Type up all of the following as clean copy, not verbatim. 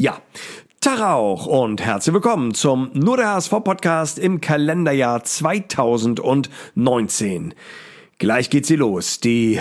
Ja, Tag auch und herzlich willkommen zum Nur der HSV-Podcast im Kalenderjahr 2019. Gleich geht sie los, die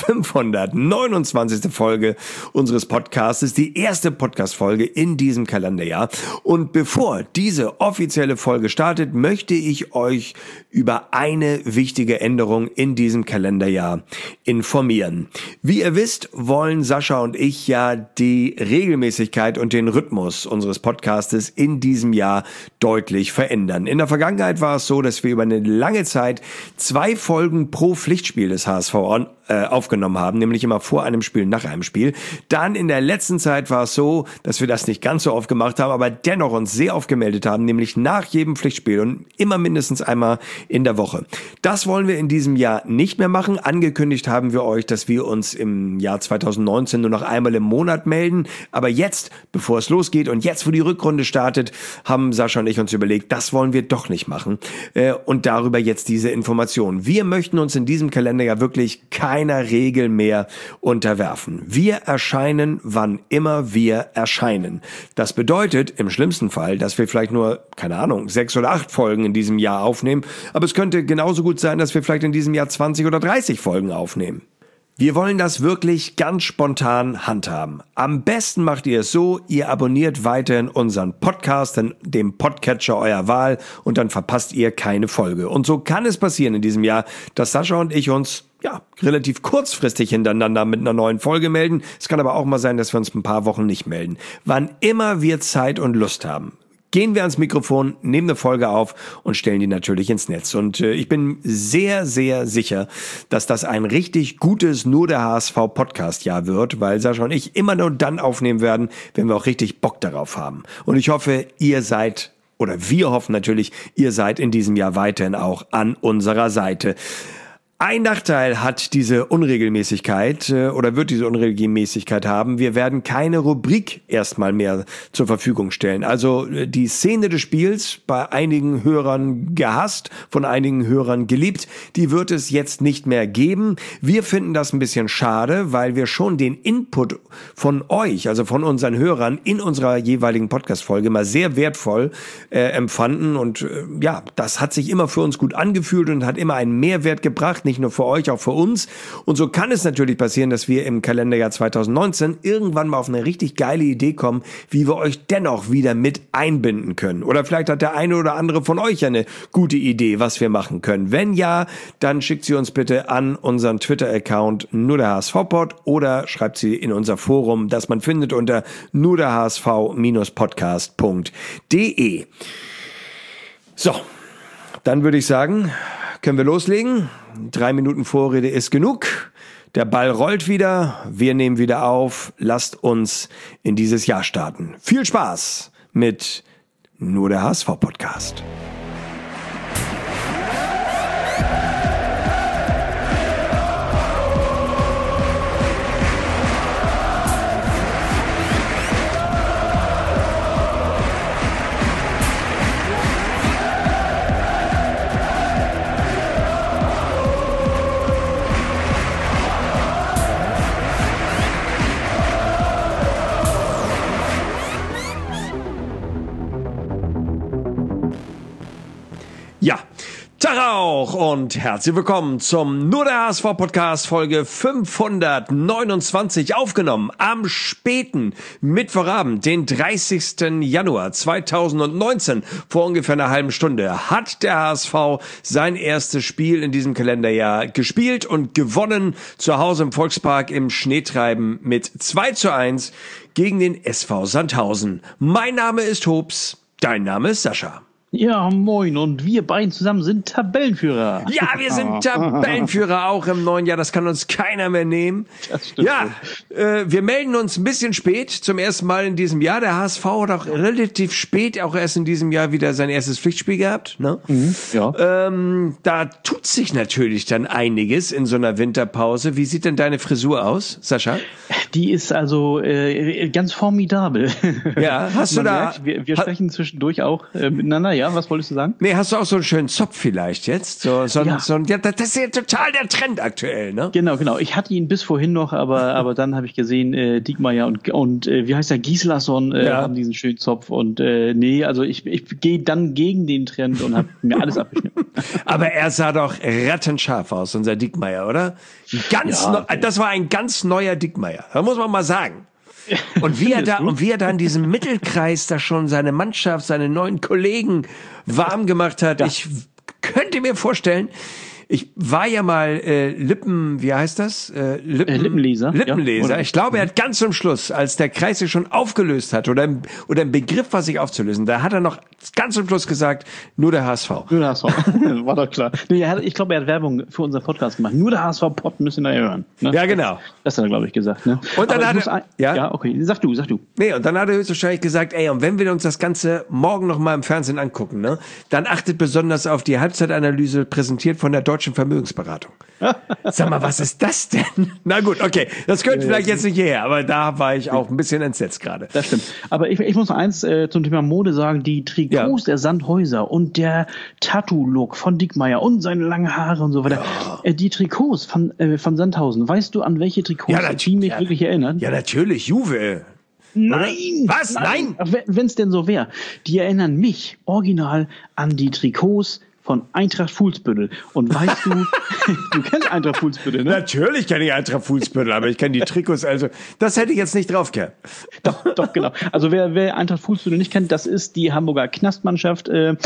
529. Folge unseres Podcasts, die erste Podcast-Folge in diesem Kalenderjahr. Und bevor diese offizielle Folge startet, möchte ich euch über eine wichtige Änderung in diesem Kalenderjahr informieren. Wie ihr wisst, wollen Sascha und ich ja die Regelmäßigkeit und den Rhythmus unseres Podcastes in diesem Jahr deutlich verändern. In der Vergangenheit war es so, dass wir über eine lange Zeit 2 Folgen pro Pflichtspiel des HSV aufgenommen haben, nämlich immer vor einem Spiel, nach einem Spiel. Dann in der letzten Zeit war es so, dass wir das nicht ganz so oft gemacht haben, aber dennoch uns sehr oft gemeldet haben, nämlich nach jedem Pflichtspiel und immer mindestens einmal in der Woche. Das wollen wir in diesem Jahr nicht mehr machen. Angekündigt haben wir euch, dass wir uns im Jahr 2019 nur noch einmal im Monat melden. Aber jetzt, bevor es losgeht und jetzt, wo die Rückrunde startet, haben Sascha und ich uns überlegt, das wollen wir doch nicht machen. Und darüber jetzt diese Information. Wir möchten uns in diesem Kalender ja wirklich keiner Regel mehr unterwerfen. Wir erscheinen, wann immer wir erscheinen. Das bedeutet im schlimmsten Fall, dass wir vielleicht nur, 6 oder 8 Folgen in diesem Jahr aufnehmen, aber es könnte genauso gut sein, dass wir vielleicht in diesem Jahr 20 oder 30 Folgen aufnehmen. Wir wollen das wirklich ganz spontan handhaben. Am besten macht ihr es so, ihr abonniert weiterhin unseren Podcast in dem Podcatcher eurer Wahl und dann verpasst ihr keine Folge. Und so kann es passieren in diesem Jahr, dass Sascha und ich uns relativ kurzfristig hintereinander mit einer neuen Folge melden. Es kann aber auch mal sein, dass wir uns ein paar Wochen nicht melden. Wann immer wir Zeit und Lust haben, gehen wir ans Mikrofon, nehmen eine Folge auf und stellen die natürlich ins Netz. Und ich bin sehr, sehr sicher, dass das ein richtig gutes Nur der HSV-Podcast-Jahr wird, weil Sascha und ich immer nur dann aufnehmen werden, wenn wir auch richtig Bock darauf haben. Und ich hoffe, wir hoffen natürlich, ihr seid in diesem Jahr weiterhin auch an unserer Seite. Ein Nachteil hat diese Unregelmäßigkeit oder wird diese Unregelmäßigkeit haben. Wir werden keine Rubrik erstmal mehr zur Verfügung stellen. Also die Szene des Spiels, bei einigen Hörern gehasst, von einigen Hörern geliebt, die wird es jetzt nicht mehr geben. Wir finden das ein bisschen schade, weil wir schon den Input von euch, also von unseren Hörern in unserer jeweiligen Podcast-Folge mal sehr wertvoll empfanden. Und das hat sich immer für uns gut angefühlt und hat immer einen Mehrwert gebracht. Nicht nur für euch, auch für uns. Und so kann es natürlich passieren, dass wir im Kalenderjahr 2019 irgendwann mal auf eine richtig geile Idee kommen, wie wir euch dennoch wieder mit einbinden können. Oder vielleicht hat der eine oder andere von euch eine gute Idee, was wir machen können. Wenn ja, dann schickt sie uns bitte an unseren Twitter-Account nur der HSV-Pod oder schreibt sie in unser Forum, das man findet unter nur der HSV-podcast.de. So, dann würde ich sagen, können wir loslegen? 3 Minuten Vorrede ist genug. Der Ball rollt wieder. Wir nehmen wieder auf. Lasst uns in dieses Jahr starten. Viel Spaß mit Nur der HSV-Podcast. Ja, Tag auch und herzlich willkommen zum Nur der HSV-Podcast Folge 529, aufgenommen am späten Mittwochabend, den 30. Januar 2019. Vor ungefähr einer halben Stunde hat der HSV sein erstes Spiel in diesem Kalenderjahr gespielt und gewonnen zu Hause im Volkspark im Schneetreiben mit 2:1 gegen den SV Sandhausen. Mein Name ist Hobbs, dein Name ist Sascha. Ja, moin, und wir beiden zusammen sind Tabellenführer. Ja, wir sind Tabellenführer auch im neuen Jahr, das kann uns keiner mehr nehmen. Das stimmt. Ja, wir melden uns ein bisschen spät, zum ersten Mal in diesem Jahr. Der HSV hat auch relativ spät, auch erst in diesem Jahr, wieder sein erstes Pflichtspiel gehabt. Ne? Ja. Da tut sich natürlich dann einiges in so einer Winterpause. Wie sieht denn deine Frisur aus, Sascha? Die ist also ganz formidabel. Ja, hast du da... Merkt, wir sprechen zwischendurch auch miteinander, ja, was wolltest du sagen? Nee, hast du auch so einen schönen Zopf vielleicht jetzt? Ja, das ist ja total der Trend aktuell, ne? Genau. Ich hatte ihn bis vorhin noch, aber dann habe ich gesehen, Diekmeyer und wie heißt der, Gislason haben diesen schönen Zopf und nee, also ich gehe dann gegen den Trend und habe mir alles abgeschnitten. Aber er sah doch rattenscharf aus, unser Diekmeyer, oder? Das war ein ganz neuer Diekmeyer. Da muss man mal sagen. Und wie er da in diesem Mittelkreis da schon seine Mannschaft, seine neuen Kollegen warm gemacht hat. Ja. Ich könnte mir vorstellen, ich war ja mal wie heißt das? Lippenleser. Lippenleser. Ja. Ich glaube, er hat ganz zum Schluss, als der Kreis sich schon aufgelöst hat oder ein Begriff war sich aufzulösen, da hat er noch ganz zum Schluss gesagt, nur der HSV. Nur der HSV. War doch klar. Nee, ich glaube, er hat Werbung für unseren Podcast gemacht. Nur der HSV-Pod müssen wir hören. Ne? Ja, genau. Das hat er, glaube ich, gesagt. Ne? Und dann hat er, ja, okay. Sag du. Nee, und dann hat er höchstwahrscheinlich gesagt, und wenn wir uns das Ganze morgen noch mal im Fernsehen angucken, ne, dann achtet besonders auf die Halbzeitanalyse, präsentiert von der Deutschen Vermögensberatung. Sag mal, was ist das denn? Na gut, okay, das gehört vielleicht jetzt nicht hierher, aber da war ich auch ein bisschen entsetzt gerade. Das stimmt. Aber ich muss noch eins zum Thema Mode sagen, die Trikots der Sandhäuser und der Tattoo-Look von Diekmeyer und seine langen Haare und so weiter. Ja. Die Trikots von Sandhausen, weißt du, an welche Trikots die mich wirklich erinnern? Ja, natürlich, Juve. Nein! Was? Nein? Wenn es denn so wäre. Die erinnern mich original an die Trikots von Eintracht Fuhlsbüttel. Und weißt du, du kennst Eintracht Fuhlsbüttel, ne? Natürlich kenne ich Eintracht Fuhlsbüttel, aber ich kenne die Trikots, also das hätte ich jetzt nicht drauf gehabt. Doch, genau. Also wer Eintracht Fuhlsbüttel nicht kennt, das ist die Hamburger Knastmannschaft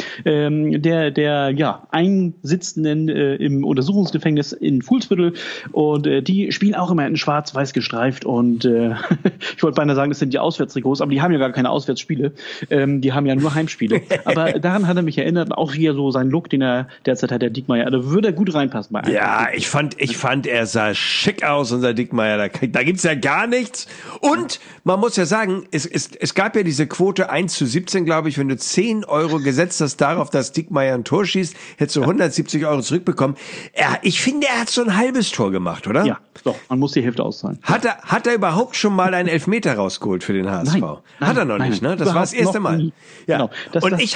der Einsitzenden im Untersuchungsgefängnis in Fuhlsbüttel. Und die spielen auch immer in schwarz-weiß gestreift. Und ich wollte beinahe sagen, das sind die Auswärtstrikots, aber die haben ja gar keine Auswärtsspiele. Die haben ja nur Heimspiele. Aber daran hat er mich erinnert, auch hier so sein Look, den er derzeit hat, der Diekmeyer. Also würde er gut reinpassen bei einem. Ja, ich fand, er sah schick aus, unser Diekmeyer. Da gibt's ja gar nichts. Und man muss ja sagen, es gab ja diese Quote 1:17, glaube ich. Wenn du 10 Euro gesetzt hast darauf, dass Diekmeyer ein Tor schießt, hättest du 170 Euro zurückbekommen. Ich finde, er hat so ein halbes Tor gemacht, oder? Ja, doch. Man muss die Hälfte auszahlen. Hat er überhaupt schon mal einen Elfmeter rausgeholt für den HSV? Nein, hat er noch nicht, ne? Das war das erste Mal. Ja. Genau. Ich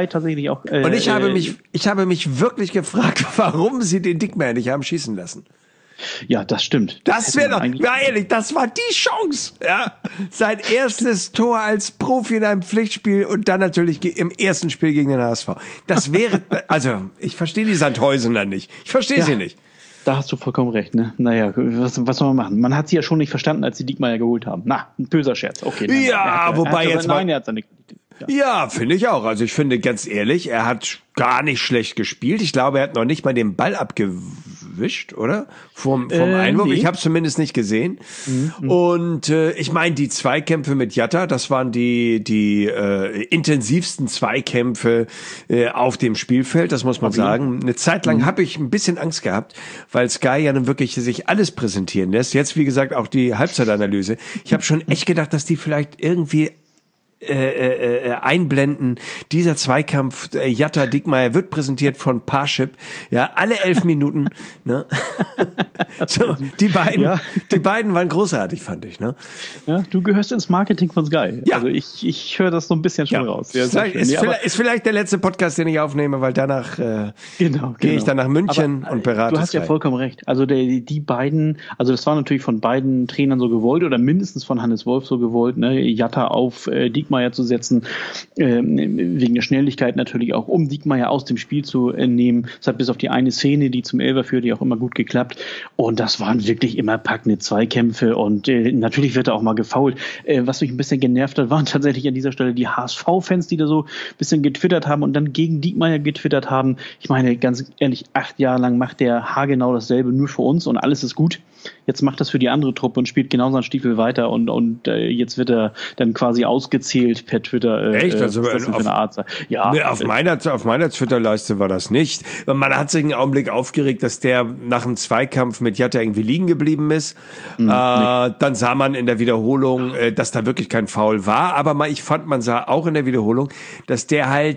habe mich wirklich gefragt, warum sie den Diekmeyer nicht haben schießen lassen. Ja, das stimmt. Das wäre doch, ja ehrlich, das war die Chance. Ja. Sein erstes Tor als Profi in einem Pflichtspiel und dann natürlich im ersten Spiel gegen den HSV. Das wäre, also ich verstehe die Sandhäusener nicht. Ich verstehe sie nicht. Da hast du vollkommen recht, ne? Naja, was soll man machen? Man hat sie ja schon nicht verstanden, als sie Diekmeyer geholt haben. Na, ein böser Scherz. Okay. Wobei jetzt mal. Nein, er hat seine Qualität. Ja, finde ich auch. Also ich finde ganz ehrlich, er hat gar nicht schlecht gespielt. Ich glaube, er hat noch nicht mal den Ball abgewischt, oder? Vom Einwurf. Nee. Ich habe es zumindest nicht gesehen. Und ich meine, die Zweikämpfe mit Jatta, das waren die intensivsten Zweikämpfe auf dem Spielfeld, das muss man sagen. Eine Zeit lang habe ich ein bisschen Angst gehabt, weil Sky ja nun wirklich sich alles präsentieren lässt. Jetzt, wie gesagt, auch die Halbzeitanalyse. Ich habe schon echt gedacht, dass die vielleicht irgendwie einblenden. Dieser Zweikampf Jatta Diekmeyer wird präsentiert von Parship. Ja, alle 11 Minuten. Ne? So, die beiden waren großartig, fand ich. Ne? Ja, du gehörst ins Marketing von Sky. Ja. Also ich höre das so ein bisschen schon raus. Ja, ist vielleicht der letzte Podcast, den ich aufnehme, weil danach gehe ich dann nach München und berate. Du hast ja vollkommen recht. Also die beiden, also das war natürlich von beiden Trainern so gewollt oder mindestens von Hannes Wolf so gewollt, ne? Jatta auf Diekmeyer zu setzen, wegen der Schnelligkeit natürlich auch, um Diekmeyer aus dem Spiel zu nehmen. Es hat bis auf die eine Szene, die zum Elfer führte, auch immer gut geklappt. Und das waren wirklich immer packende Zweikämpfe und natürlich wird er auch mal gefoult. Was mich ein bisschen genervt hat, waren tatsächlich an dieser Stelle die HSV-Fans, die da so ein bisschen getwittert haben und dann gegen Diekmeyer getwittert haben. Ich meine, ganz ehrlich, 8 Jahre lang macht der haargenau dasselbe nur für uns und alles ist gut. Jetzt macht das für die andere Truppe und spielt genauso einen Stiefel weiter und jetzt wird er dann quasi ausgezählt per Twitter. Echt? Also was das für eine Art? Ja. Nee, auf meiner Twitter-Leiste war das nicht. Man hat sich einen Augenblick aufgeregt, dass der nach dem Zweikampf mit Jatta irgendwie liegen geblieben ist. Dann sah man in der Wiederholung, dass da wirklich kein Foul war. Aber ich fand, man sah auch in der Wiederholung, dass der halt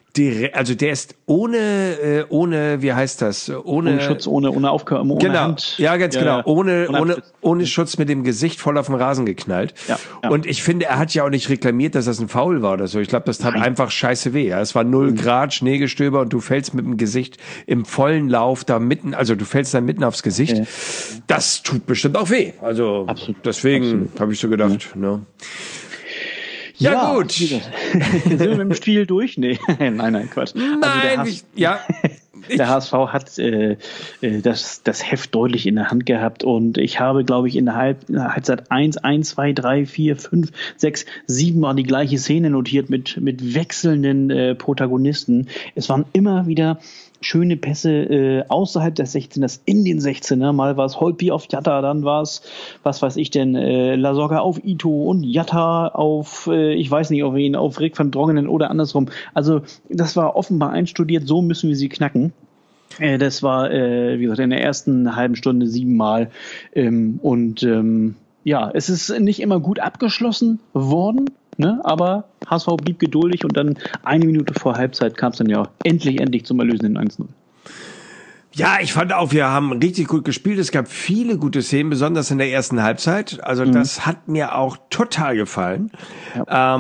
Also der ist ohne, wie heißt das? Ohne Schutz, ohne Aufgabe, ohne genau. Hand. Ja, ganz genau. Ohne Schutz mit dem Gesicht voll auf den Rasen geknallt. Ja. Und ich finde, er hat ja auch nicht reklamiert, dass das ein Foul war oder so. Ich glaube, das tat einfach scheiße weh. Ja. Es war 0 Grad, Schneegestöber und du fällst mit dem Gesicht im vollen Lauf da mitten, also du fällst da mitten aufs Gesicht. Ja. Das tut bestimmt auch weh. Also deswegen habe ich so gedacht. Ne? Ja, gut. Sind wir mit dem Spiel durch? Nee, nein, Quatsch. Nein, der HSV hat das Heft deutlich in der Hand gehabt und ich habe, glaube ich, in der Halbzeit 1, 2, 3, 4, 5, 6, 7 waren die gleiche Szene notiert mit wechselnden Protagonisten. Es waren immer wieder schöne Pässe außerhalb des 16ers, in den 16er. Mal war es Holtby auf Jatta, dann war es, was weiß ich denn, Lasogga auf Ito und Jatta auf, ich weiß nicht auf wen, auf Rick van Drongelen oder andersrum. Also das war offenbar einstudiert, so müssen wir sie knacken. Das war, wie gesagt, in der ersten halben Stunde 7 Mal. Ja, es ist nicht immer gut abgeschlossen worden. Ne, aber HSV blieb geduldig und dann 1 Minute vor Halbzeit kam es dann ja endlich zum erlösenden 1-0. Ja, ich fand auch, wir haben richtig gut gespielt. Es gab viele gute Szenen, besonders in der ersten Halbzeit. Also das hat mir auch total gefallen. Ja.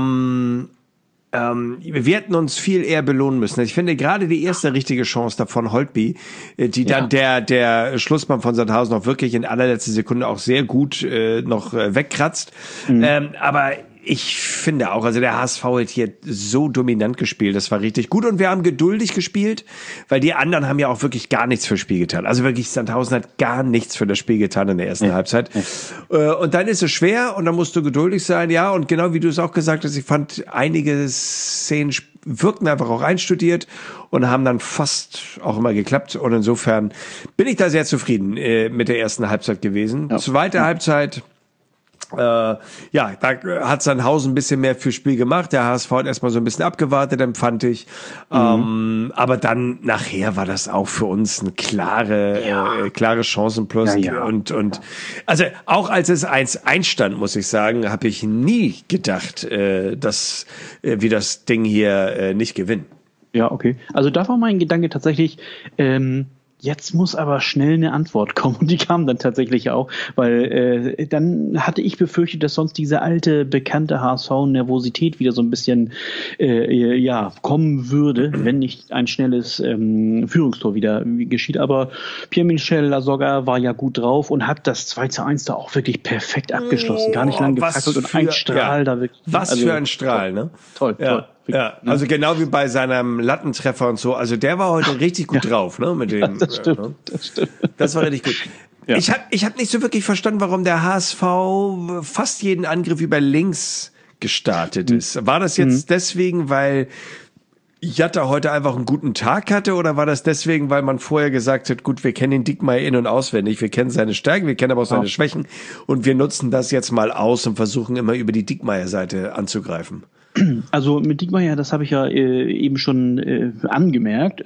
Wir hätten uns viel eher belohnen müssen. Ich finde gerade die erste richtige Chance davon Holtby, die dann der Schlussmann von Sandhausen noch wirklich in allerletzter Sekunde auch sehr gut noch wegkratzt. Aber ich finde auch, also der HSV hat hier so dominant gespielt, das war richtig gut und wir haben geduldig gespielt, weil die anderen haben ja auch wirklich gar nichts fürs Spiel getan. Also wirklich, Sandhausen hat gar nichts für das Spiel getan in der ersten Halbzeit. Und dann ist es schwer und dann musst du geduldig sein, ja, und genau wie du es auch gesagt hast, ich fand einige Szenen wirkten einfach auch einstudiert und haben dann fast auch immer geklappt und insofern bin ich da sehr zufrieden mit der ersten Halbzeit gewesen. Ja. Zweite Halbzeit, da hat Sandhausen ein bisschen mehr fürs Spiel gemacht. Der HSV hat erstmal so ein bisschen abgewartet, empfand ich. Aber dann nachher war das auch für uns eine klare Chancenplus. Und also auch als es 1-1 stand, muss ich sagen, habe ich nie gedacht, dass wir das Ding hier nicht gewinnen. Ja, okay. Also da war mein Gedanke tatsächlich, jetzt muss aber schnell eine Antwort kommen und die kam dann tatsächlich auch, weil dann hatte ich befürchtet, dass sonst diese alte, bekannte HSV-Nervosität wieder so ein bisschen kommen würde, wenn nicht ein schnelles Führungstor wieder geschieht. Aber Pierre-Michel Lasogga war ja gut drauf und hat das 2-1 da auch wirklich perfekt abgeschlossen. Gar nicht lang gefackelt und ein Strahl da wirklich. Was für ein Strahl, toll, ne? Toll. Ja, also genau wie bei seinem Lattentreffer und so. Also der war heute richtig gut drauf, ne? Mit dem. Das stimmt. Das war richtig gut. Ja. Ich hab nicht so wirklich verstanden, warum der HSV fast jeden Angriff über links gestartet ist. War das jetzt deswegen, weil Jatta heute einfach einen guten Tag hatte oder war das deswegen, weil man vorher gesagt hat, gut, wir kennen den Diekmeyer in- und auswendig, wir kennen seine Stärken, wir kennen aber auch seine Schwächen und wir nutzen das jetzt mal aus und versuchen immer über die Diekmeyer-Seite anzugreifen? Also mit Diekmeyer, das habe ich ja eben schon angemerkt,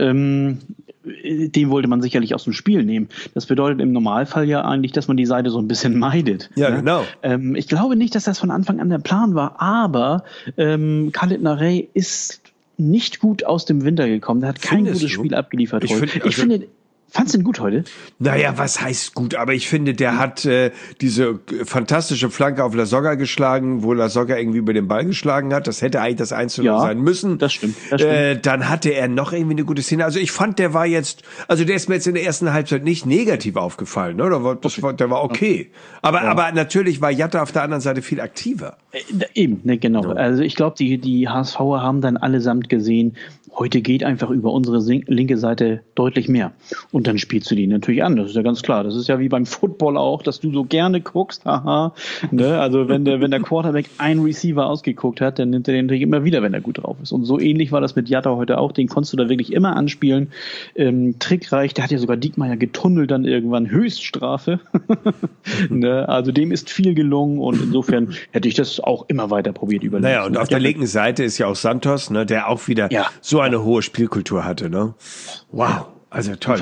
den wollte man sicherlich aus dem Spiel nehmen. Das bedeutet im Normalfall ja eigentlich, dass man die Seite so ein bisschen meidet. Ja, ne? Genau. Ich glaube nicht, dass das von Anfang an der Plan war, aber Khalid Narey ist nicht gut aus dem Winter gekommen. Der hat kein gutes Spiel abgeliefert heute. Ich finde, fandst du ihn gut heute? Naja, was heißt gut? Aber ich finde, der hat diese fantastische Flanke auf Lasogga geschlagen, wo Lasogga irgendwie über den Ball geschlagen hat. Das hätte eigentlich das 1-0 sein müssen. Das stimmt. Dann hatte er noch irgendwie eine gute Szene. Also ich fand, der war jetzt, also der ist mir jetzt in der ersten Halbzeit nicht negativ aufgefallen. Ne? Der war okay. Aber natürlich war Jatta auf der anderen Seite viel aktiver. Eben, ne, genau. Ja. Also ich glaube, die HSVer haben dann allesamt gesehen, heute geht einfach über unsere linke Seite deutlich mehr. Und dann spielst du die natürlich an. Das ist ja ganz klar. Das ist ja wie beim Football auch, dass du so gerne guckst. Haha. Ne? Also wenn der Quarterback einen Receiver ausgeguckt hat, dann nimmt er den natürlich immer wieder, wenn er gut drauf ist. Und so ähnlich war das mit Jatta heute auch. Den konntest du da wirklich immer anspielen. Trickreich. Der hat ja sogar Diekmeyer getunnelt dann irgendwann. Höchststrafe. Ne? Also dem ist viel gelungen. Und insofern hätte ich das auch immer weiter probiert über. Naja, und auf der linken Seite ist ja auch Santos, ne, der auch wieder so eine hohe Spielkultur hatte. Ne? Wow. Also toll,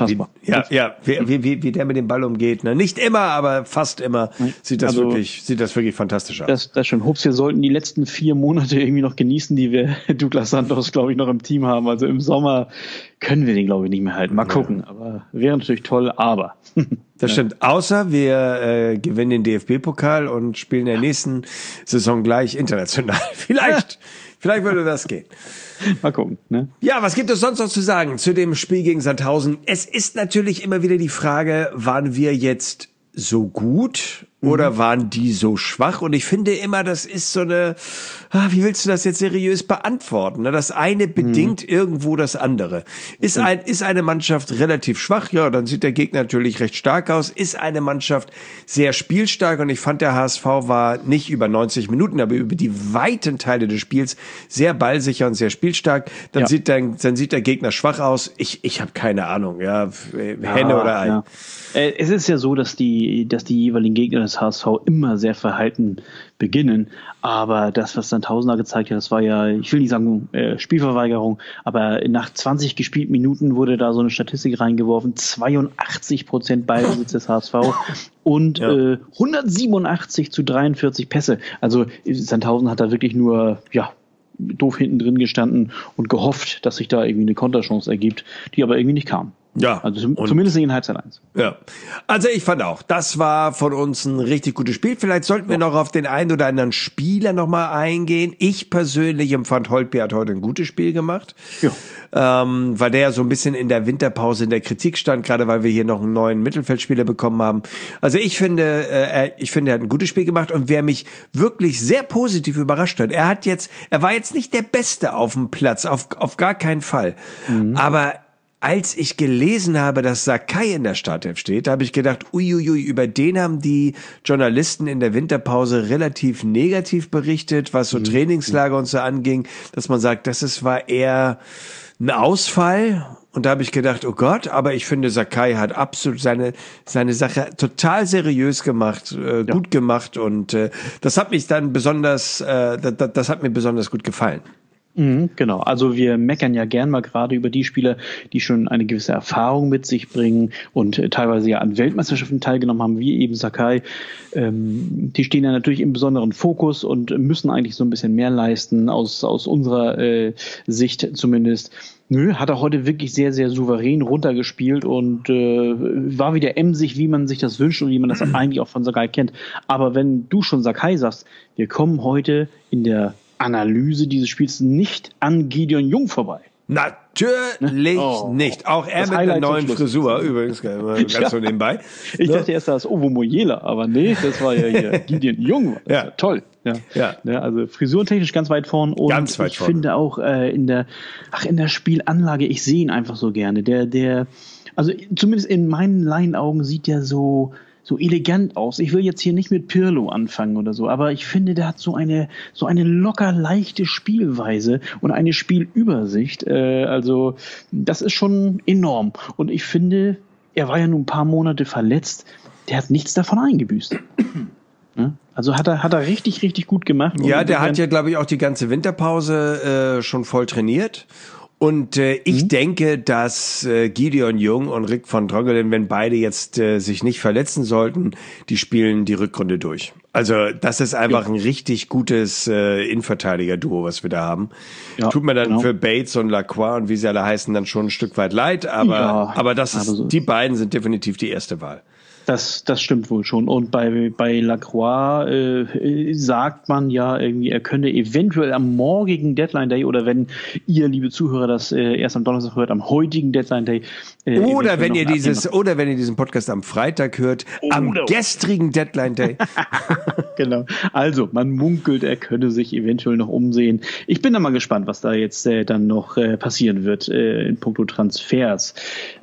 wie der mit dem Ball umgeht. Ne? Nicht immer, aber fast immer sieht das wirklich fantastisch aus. Das stimmt. Hups, wir sollten die letzten 4 Monate irgendwie noch genießen, die wir Douglas Santos, glaube ich, noch im Team haben. Also im Sommer können wir den, glaube ich, nicht mehr halten. Mal gucken. Aber wäre natürlich toll, aber. Das stimmt. Außer wir gewinnen den DFB-Pokal und spielen in der nächsten Saison gleich international. Vielleicht würde das gehen. Mal gucken. Ne? Ja, was gibt es sonst noch zu sagen zu dem Spiel gegen Sandhausen? Es ist natürlich immer wieder die Frage, waren wir jetzt so gut oder waren die so schwach? Und ich finde immer, das ist so eine, wie willst du das jetzt seriös beantworten? Das eine bedingt irgendwo das andere. Ist eine Mannschaft relativ schwach? Ja, dann sieht der Gegner natürlich recht stark aus. Ist eine Mannschaft sehr spielstark? Und ich fand, der HSV war nicht über 90 Minuten, aber über die weiten Teile des Spiels sehr ballsicher und sehr spielstark. Dann sieht der Gegner schwach aus. Ich habe keine Ahnung, Henne oder Ei. Ja. Es ist ja so, dass die jeweiligen Gegner des HSV immer sehr verhalten beginnen, aber das, was Sandhausen gezeigt hat, das war ja, ich will nicht sagen Spielverweigerung, aber nach 20 gespielten Minuten wurde da so eine Statistik reingeworfen, 82% Ballbesitz des HSV und 187 zu 43 Pässe. Also Sandhausen hat da wirklich nur, doof hinten drin gestanden und gehofft, dass sich da irgendwie eine Konterchance ergibt, die aber irgendwie nicht kam. Ja. Also zumindest in Halbzeit 1. Ja. Also ich fand auch, das war von uns ein richtig gutes Spiel. Vielleicht sollten wir noch auf den einen oder anderen Spieler noch mal eingehen. Ich persönlich empfand, Holtby hat heute ein gutes Spiel gemacht. Ja. Weil der ja so ein bisschen in der Winterpause in der Kritik stand, gerade weil wir hier noch einen neuen Mittelfeldspieler bekommen haben. Also ich finde, er hat ein gutes Spiel gemacht und wer mich wirklich sehr positiv überrascht hat, er war jetzt nicht der Beste auf dem Platz, auf gar keinen Fall. Aber als ich gelesen habe, dass Sakai in der Startelf steht, habe ich gedacht, uiuiui, über den haben die Journalisten in der Winterpause relativ negativ berichtet, was so Trainingslager und so anging, dass man sagt, war eher ein Ausfall. Und da habe ich gedacht, oh Gott, aber ich finde, Sakai hat absolut seine Sache total seriös gemacht, gut gemacht und das hat mich dann besonders gut gefallen. Genau, also wir meckern ja gern mal gerade über die Spieler, die schon eine gewisse Erfahrung mit sich bringen und teilweise ja an Weltmeisterschaften teilgenommen haben, wie eben Sakai. Die stehen ja natürlich im besonderen Fokus und müssen eigentlich so ein bisschen mehr leisten, aus unserer Sicht zumindest. Hat er heute wirklich sehr, sehr souverän runtergespielt und war wieder emsig, wie man sich das wünscht und wie man das eigentlich auch von Sakai kennt. Aber wenn du schon Sakai sagst, wir kommen heute in der Analyse dieses Spiels nicht an Gideon Jung vorbei. Natürlich nicht. Auch er mit einer neuen Frisur, übrigens, ganz so nebenbei. Ich dachte erst, das ist Ovo Moyela, aber nee, das war ja hier Gideon Jung. Ja. Toll. Ja. Also frisurentechnisch ganz weit vorn und ganz weit vorn. Finde auch in der Spielanlage, ich sehe ihn einfach so gerne. Also zumindest in meinen Laienaugen sieht der so elegant aus. Ich will jetzt hier nicht mit Pirlo anfangen oder so, aber ich finde, der hat so eine locker leichte Spielweise und eine Spielübersicht. Also das ist schon enorm. Und ich finde, er war ja nun ein paar Monate verletzt. Der hat nichts davon eingebüßt. Also hat er richtig, richtig gut gemacht. Ja, der hat ja, glaube ich, auch die ganze Winterpause schon voll trainiert. Und ich denke, dass Gideon Jung und Rick von Drongelen, wenn beide jetzt sich nicht verletzen sollten, die spielen die Rückrunde durch. Also das ist einfach ein richtig gutes Innenverteidiger-Duo, was wir da haben. Ja, tut mir dann für Bates und Lacroix und wie sie alle heißen dann schon ein Stück weit leid, aber die beiden sind definitiv die erste Wahl. Das stimmt wohl schon. Und bei Lacroix sagt man ja irgendwie, er könnte eventuell am morgigen Deadline Day oder wenn ihr, liebe Zuhörer, das erst am Donnerstag hört, am heutigen Deadline Day. Oder wenn ihr diesen Podcast am Freitag hört, am gestrigen Deadline Day. Genau. Also, man munkelt, er könne sich eventuell noch umsehen. Ich bin da mal gespannt, was da jetzt dann noch passieren wird in puncto Transfers.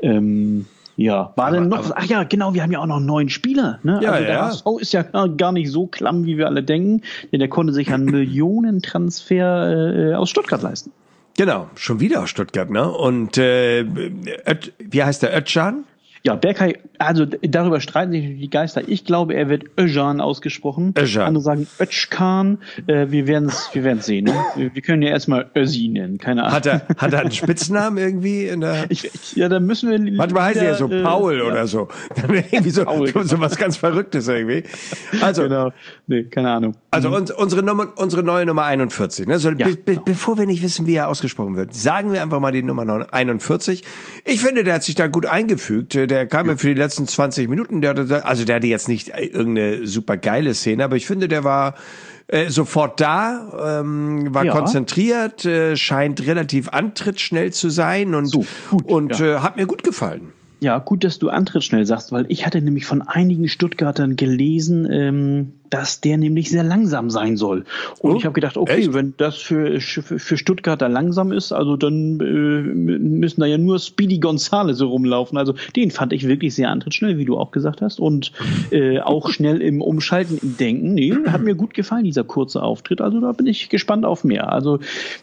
Ja, war denn noch? Ach ja, genau, wir haben ja auch noch einen neuen Spieler. Ne? Ja, also der HSV ist ja gar nicht so klamm, wie wir alle denken, denn der konnte sich einen Millionentransfer aus Stuttgart leisten. Genau, schon wieder aus Stuttgart, ne? Und wie heißt der, Özcan? Ja, Berkay, also darüber streiten sich die Geister. Ich glaube, er wird Özcan ausgesprochen. Özcan. Andere sagen Özcan. Wir werden's sehen. Ne? Wir können ja erstmal Özzi nennen, keine Ahnung. Hat er einen Spitznamen irgendwie? Ja, da müssen wir... Manchmal heißt er ja so Paul oder so. Dann irgendwie so was ganz Verrücktes irgendwie. Also, genau. Nee, keine Ahnung. Also unsere neue Nummer 41. Ne? Bevor wir nicht wissen, wie er ausgesprochen wird, sagen wir einfach mal die Nummer 41. Ich finde, der hat sich da gut eingefügt. Der kam mir für die letzten 20 Minuten, der hatte jetzt nicht irgendeine super geile Szene, aber ich finde, der war sofort da, war konzentriert, scheint relativ antrittsschnell zu sein und hat mir gut gefallen. Ja, gut, dass du antrittsschnell sagst, weil ich hatte nämlich von einigen Stuttgartern gelesen, dass der nämlich sehr langsam sein soll. Und ich habe gedacht, okay, echt? Wenn das für Stuttgarter langsam ist, also dann müssen da ja nur Speedy Gonzales so rumlaufen. Also den fand ich wirklich sehr antrittsschnell, wie du auch gesagt hast. Und auch schnell im Umschalten, im Denken. Nee, hat mir gut gefallen, dieser kurze Auftritt. Also da bin ich gespannt auf mehr. Also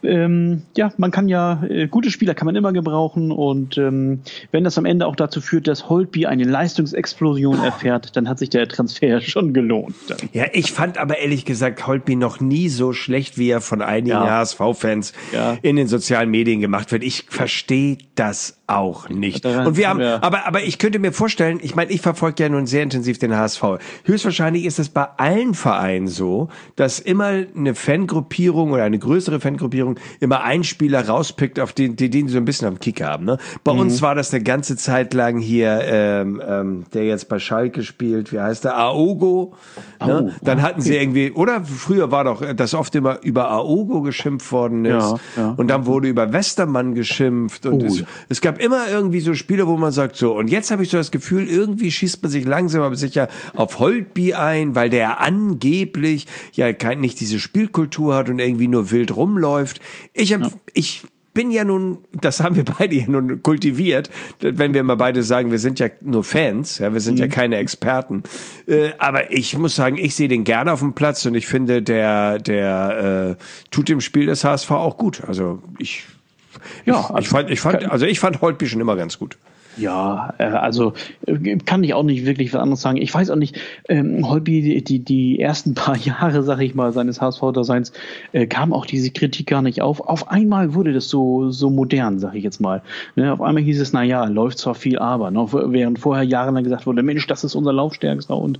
man kann gute Spieler kann man immer gebrauchen. Und wenn das am Ende auch dazu führt, dass Holtby eine Leistungsexplosion erfährt, dann hat sich der Transfer schon gelohnt. Ja, ich fand aber ehrlich gesagt Holtby noch nie so schlecht, wie er von einigen HSV-Fans in den sozialen Medien gemacht wird. Ich verstehe das auch nicht. Und wir haben, aber ich könnte mir vorstellen, ich meine, ich verfolge ja nun sehr intensiv den HSV. Höchstwahrscheinlich ist es bei allen Vereinen so, dass immer eine Fangruppierung oder eine größere Fangruppierung immer einen Spieler rauspickt, auf den sie so ein bisschen am Kick haben. Ne? Bei uns war das eine ganze Zeit lang hier, der jetzt bei Schalke spielt, wie heißt der? Aogo. Ne? Dann hatten sie irgendwie, oder früher war doch, dass oft immer über Aogo geschimpft worden ist. Und dann wurde über Westermann geschimpft und es gab immer irgendwie so Spiele, wo man sagt so, und jetzt habe ich so das Gefühl, irgendwie schießt man sich langsam aber sicher auf Holtby ein, weil der angeblich nicht diese Spielkultur hat und irgendwie nur wild rumläuft. Ich bin ja nun, das haben wir beide ja nun kultiviert, wenn wir mal beide sagen, wir sind ja nur Fans, wir sind ja keine Experten. Aber ich muss sagen, ich sehe den gerne auf dem Platz und ich finde, der tut dem Spiel des HSV auch gut. Also ich fand Holtby schon immer ganz gut. Ja, also kann ich auch nicht wirklich was anderes sagen. Ich weiß auch nicht, Holtby, die ersten paar Jahre, sag ich mal, seines HSV-Daseins, kam auch diese Kritik gar nicht auf. Auf einmal wurde das so modern, sag ich jetzt mal. Ne, auf einmal hieß es, läuft zwar viel, aber, ne, während vorher jahrelang gesagt wurde, Mensch, das ist unser Laufstärkster und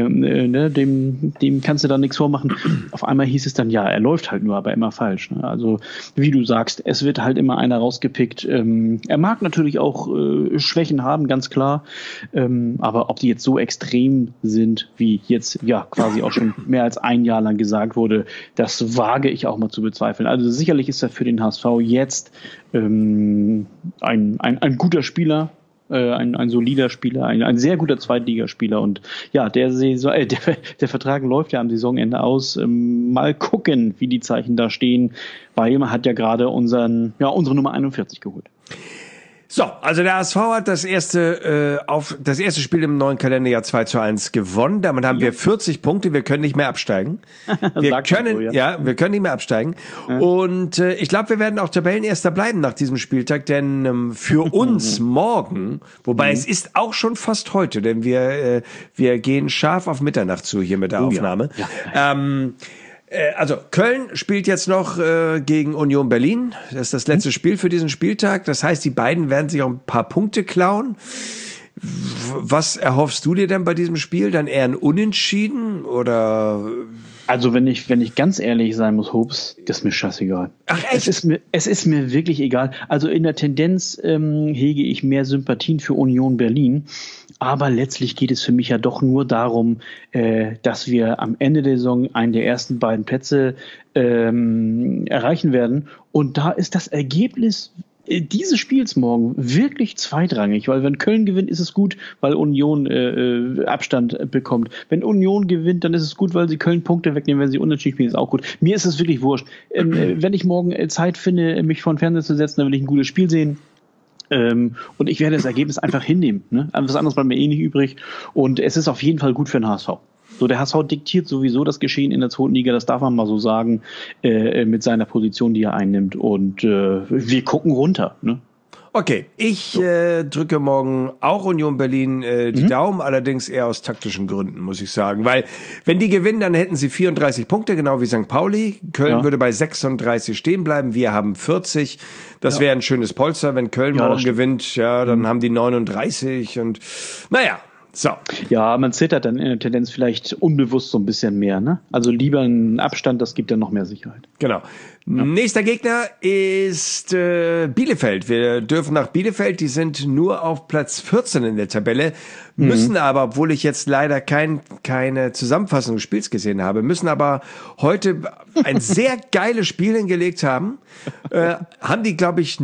dem kannst du da nichts vormachen. Auf einmal hieß es dann, er läuft halt nur, aber immer falsch. Ne? Also, wie du sagst, es wird halt immer einer rausgepickt. Er mag natürlich auch Schwächen haben, ganz klar. Aber ob die jetzt so extrem sind, wie jetzt quasi auch schon mehr als ein Jahr lang gesagt wurde, das wage ich auch mal zu bezweifeln. Also sicherlich ist er für den HSV jetzt ein guter Spieler, ein solider Spieler, ein sehr guter Zweitligaspieler und der Vertrag läuft ja am Saisonende aus. Mal gucken, wie die Zeichen da stehen, weil man hat ja gerade unsere Nummer 41 geholt. So, also der HSV hat das erste Spiel im neuen Kalenderjahr 2:1 gewonnen. Damit haben wir 40 Punkte. Wir können nicht mehr absteigen. Wir können nicht mehr absteigen. Ja. Und ich glaube, wir werden auch Tabellenerster bleiben nach diesem Spieltag, denn für uns morgen, wobei es ist auch schon fast heute, denn wir gehen scharf auf Mitternacht zu hier mit der Aufnahme. Also Köln spielt jetzt noch gegen Union Berlin. Das ist das letzte Spiel für diesen Spieltag. Das heißt, die beiden werden sich auch ein paar Punkte klauen. Was erhoffst du dir denn bei diesem Spiel? Dann eher ein Unentschieden oder? Also wenn ich ganz ehrlich sein muss, Hobbs, das ist mir scheißegal. Ach echt? Es ist mir wirklich egal. Also in der Tendenz hege ich mehr Sympathien für Union Berlin. Aber letztlich geht es für mich ja doch nur darum, dass wir am Ende der Saison einen der ersten beiden Plätze erreichen werden. Und da ist das Ergebnis dieses Spiels morgen wirklich zweitrangig, weil wenn Köln gewinnt, ist es gut, weil Union Abstand bekommt. Wenn Union gewinnt, dann ist es gut, weil sie Köln Punkte wegnehmen. Wenn sie unentschieden spielen, ist auch gut. Mir ist es wirklich wurscht. Wenn ich morgen Zeit finde, mich vor den Fernseher zu setzen, dann will ich ein gutes Spiel sehen. Und ich werde das Ergebnis einfach hinnehmen. Ne? Was anderes bleibt mir nicht übrig. Und es ist auf jeden Fall gut für den HSV. So, der HSV diktiert sowieso das Geschehen in der zweiten Liga, das darf man mal so sagen, mit seiner Position, die er einnimmt. Und wir gucken runter. Ne? Okay, ich drücke morgen auch Union Berlin die Daumen, allerdings eher aus taktischen Gründen, muss ich sagen. Weil, wenn die gewinnen, dann hätten sie 34 Punkte, genau wie St. Pauli. Köln würde bei 36 stehen bleiben, wir haben 40. Das wäre ein schönes Polster. Wenn Köln morgen gewinnt, dann haben die 39 und naja. So. Ja, man zittert dann in der Tendenz vielleicht unbewusst so ein bisschen mehr, ne? Also lieber einen Abstand, das gibt dann noch mehr Sicherheit. Genau. Ja. Nächster Gegner ist Bielefeld. Wir dürfen nach Bielefeld, die sind nur auf Platz 14 in der Tabelle, müssen aber, obwohl ich jetzt leider keine Zusammenfassung des Spiels gesehen habe, müssen aber heute ein sehr geiles Spiel hingelegt haben. Haben die, glaube ich,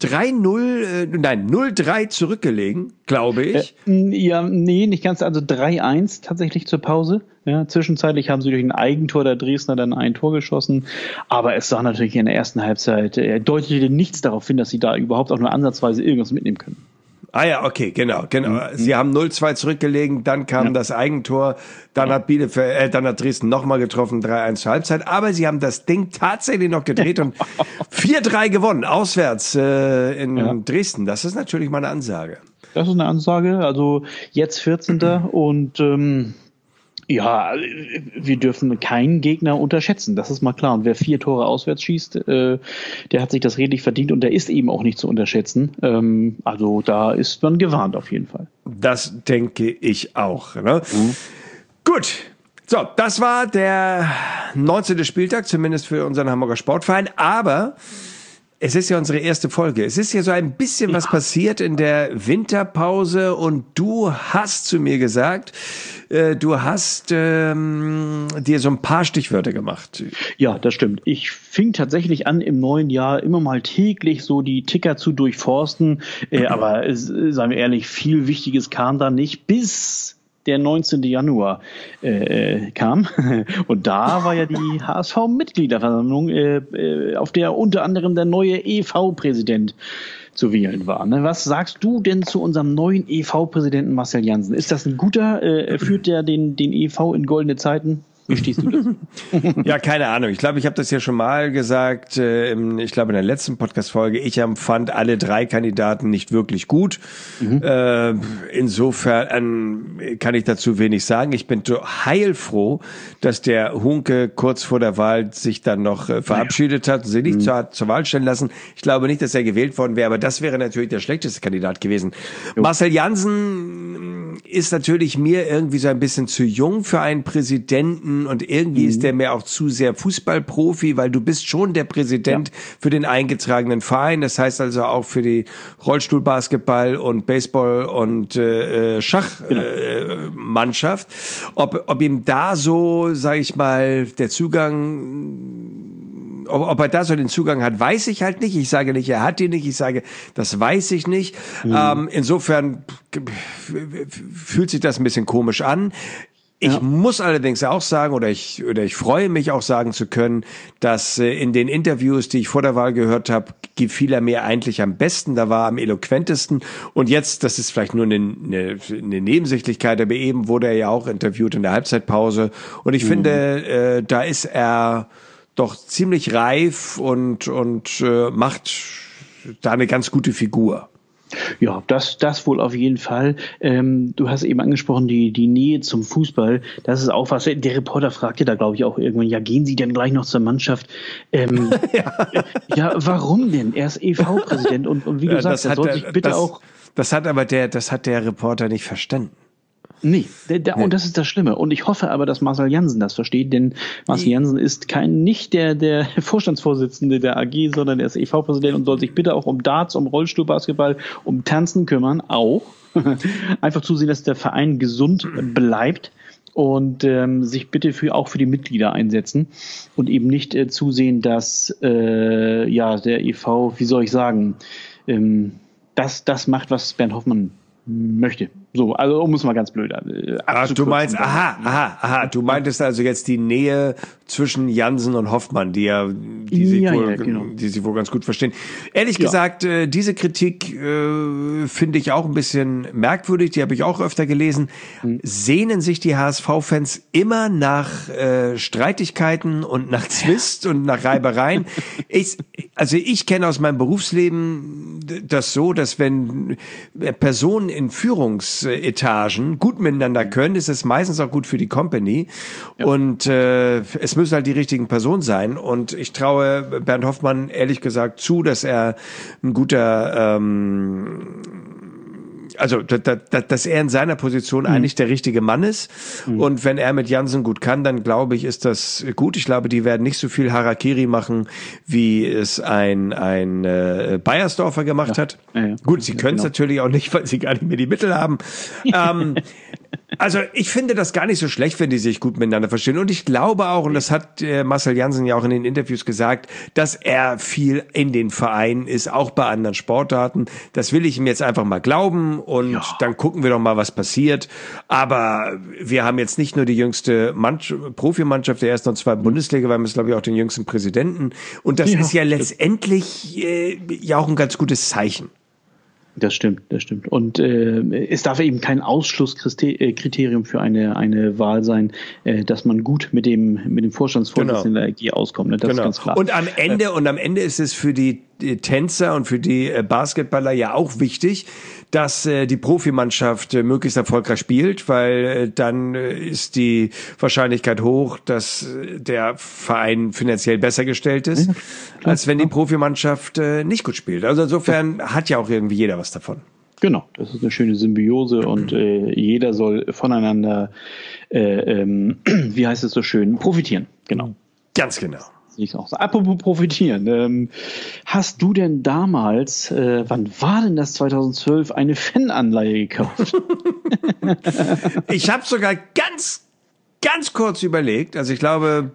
0-3 zurückgelegen, glaube ich. Ja, nee, nicht ganz, also 3-1 tatsächlich zur Pause. Ja, zwischenzeitlich haben sie durch ein Eigentor der Dresdner dann ein Tor geschossen, aber es sah natürlich in der ersten Halbzeit deutete nichts darauf hin, dass sie da überhaupt auch nur ansatzweise irgendwas mitnehmen können. Ah ja, okay, genau. Sie haben 0-2 zurückgelegen, dann kam das Eigentor, dann hat dann hat Dresden nochmal getroffen, 3-1 zur Halbzeit, aber sie haben das Ding tatsächlich noch gedreht und 4-3 gewonnen, auswärts in Dresden. Das ist natürlich mal eine Ansage. Das ist eine Ansage, also jetzt 14. und ja, wir dürfen keinen Gegner unterschätzen, das ist mal klar. Und wer 4 Tore auswärts schießt, der hat sich das redlich verdient und der ist eben auch nicht zu unterschätzen. Also da ist man gewarnt auf jeden Fall. Das denke ich auch. Ne? Gut, so, das war der 19. Spieltag, zumindest für unseren Hamburger Sportverein. Aber es ist ja unsere erste Folge. Es ist ja so ein bisschen was passiert in der Winterpause und du hast zu mir gesagt, du hast dir so ein paar Stichwörter gemacht. Ja, das stimmt. Ich fing tatsächlich an, im neuen Jahr immer mal täglich so die Ticker zu durchforsten. Aber seien wir ehrlich, viel Wichtiges kam da nicht, bis der 19. Januar kam. Und da war ja die HSV-Mitgliederversammlung, auf der unter anderem der neue EV-Präsident zu wählen war. Ne? Was sagst du denn zu unserem neuen EV-Präsidenten Marcel Jansen? Ist das ein guter? Führt der den EV in goldene Zeiten? Wie stehst du das? Ja, keine Ahnung. Ich glaube, ich habe das ja schon mal gesagt, ich glaube in der letzten Podcast-Folge. Ich empfand alle 3 Kandidaten nicht wirklich gut. Insofern kann ich dazu wenig sagen. Ich bin heilfroh, dass der Hunke kurz vor der Wahl sich dann noch verabschiedet hat und sich nicht zur Wahl stellen lassen. Ich glaube nicht, dass er gewählt worden wäre, aber das wäre natürlich der schlechteste Kandidat gewesen. Marcel Jansen ist natürlich mir irgendwie so ein bisschen zu jung für einen Präsidenten und irgendwie ist der mir auch zu sehr Fußballprofi, weil du bist schon der Präsident für den eingetragenen Verein. Das heißt also auch für die Rollstuhlbasketball und Baseball und Schachmannschaft. Ob ihm da so, sage ich mal, der Zugang, ob er da so den Zugang hat, weiß ich halt nicht. Ich sage nicht, er hat ihn nicht. Ich sage, das weiß ich nicht. Insofern fühlt sich das ein bisschen komisch an. Ich muss allerdings auch sagen, oder ich freue mich auch sagen zu können, dass in den Interviews, die ich vor der Wahl gehört habe, gefiel er mir eigentlich am besten, da war er am eloquentesten. Und jetzt, das ist vielleicht nur eine Nebensächlichkeit, aber eben wurde er ja auch interviewt in der Halbzeitpause. Und ich finde, da ist er doch ziemlich reif und macht da eine ganz gute Figur. Ja, das wohl auf jeden Fall. Du hast eben angesprochen, die Nähe zum Fußball. Das ist auch was. Der Reporter fragte da, glaube ich, auch irgendwann, ja, gehen Sie denn gleich noch zur Mannschaft? Ja, warum denn? Er ist EV-Präsident und wie du sagst, er soll sich bitte auch... Das hat der Reporter nicht verstanden. Nee, und das ist das Schlimme. Und ich hoffe aber, dass Marcel Jansen das versteht, denn Marcel Jansen ist nicht der Vorstandsvorsitzende der AG, sondern er ist EV-Präsident und soll sich bitte auch um Darts, um Rollstuhlbasketball, um Tanzen kümmern, auch. Einfach zusehen, dass der Verein gesund bleibt und sich bitte auch für die Mitglieder einsetzen und eben nicht zusehen, dass der EV, wie soll ich sagen, das macht, was Bernd Hoffmann möchte. So, also um es mal ganz blöd du meinst, du meintest also jetzt die Nähe zwischen Jansen und Hoffmann, die sie wohl ganz gut verstehen. Ehrlich gesagt, diese Kritik finde ich auch ein bisschen merkwürdig, die habe ich auch öfter gelesen. Sehnen sich die HSV-Fans immer nach Streitigkeiten und nach Zwist und nach Reibereien? Ich kenne aus meinem Berufsleben das so, dass wenn Personen in Führungsetagen gut miteinander können, ist es meistens auch gut für die Company. Ja. Und es müssen halt die richtigen Personen sein. Und ich traue Bernd Hoffmann ehrlich gesagt zu, dass er ein guter dass er in seiner Position eigentlich der richtige Mann ist. Und wenn er mit Jansen gut kann, dann glaube ich, ist das gut. Ich glaube, die werden nicht so viel Harakiri machen, wie es ein Beiersdorfer gemacht hat. Ja. Gut, sie können es natürlich auch nicht, weil sie gar nicht mehr die Mittel haben. Also ich finde das gar nicht so schlecht, wenn die sich gut miteinander verstehen. Und ich glaube auch, und das hat Marcel Jansen ja auch in den Interviews gesagt, dass er viel in den Vereinen ist, auch bei anderen Sportarten. Das will ich ihm jetzt einfach mal glauben und dann gucken wir doch mal, was passiert. Aber wir haben jetzt nicht nur die jüngste Profimannschaft der ersten und zweiten Bundesliga, wir haben jetzt, glaube ich, auch den jüngsten Präsidenten. Und das ist ja letztendlich ja auch ein ganz gutes Zeichen. Das stimmt. Und es darf eben kein Ausschlusskriterium für eine Wahl sein, dass man gut mit dem Vorstandsvorsitzenden der AG auskommt. Ne? Das ist ganz klar. Und am Ende ist es für die Tänzer und für die Basketballer ja auch wichtig, dass die Profimannschaft möglichst erfolgreich spielt, weil dann ist die Wahrscheinlichkeit hoch, dass der Verein finanziell besser gestellt ist, als wenn die Profimannschaft nicht gut spielt. Also insofern hat ja auch irgendwie jeder was davon. Genau, das ist eine schöne Symbiose und jeder soll voneinander, wie heißt es so schön, profitieren. Genau. Ganz genau. Apropos profitieren, hast du denn damals, wann war denn das 2012, eine Fananleihe gekauft? Ich habe sogar ganz kurz überlegt, also ich glaube,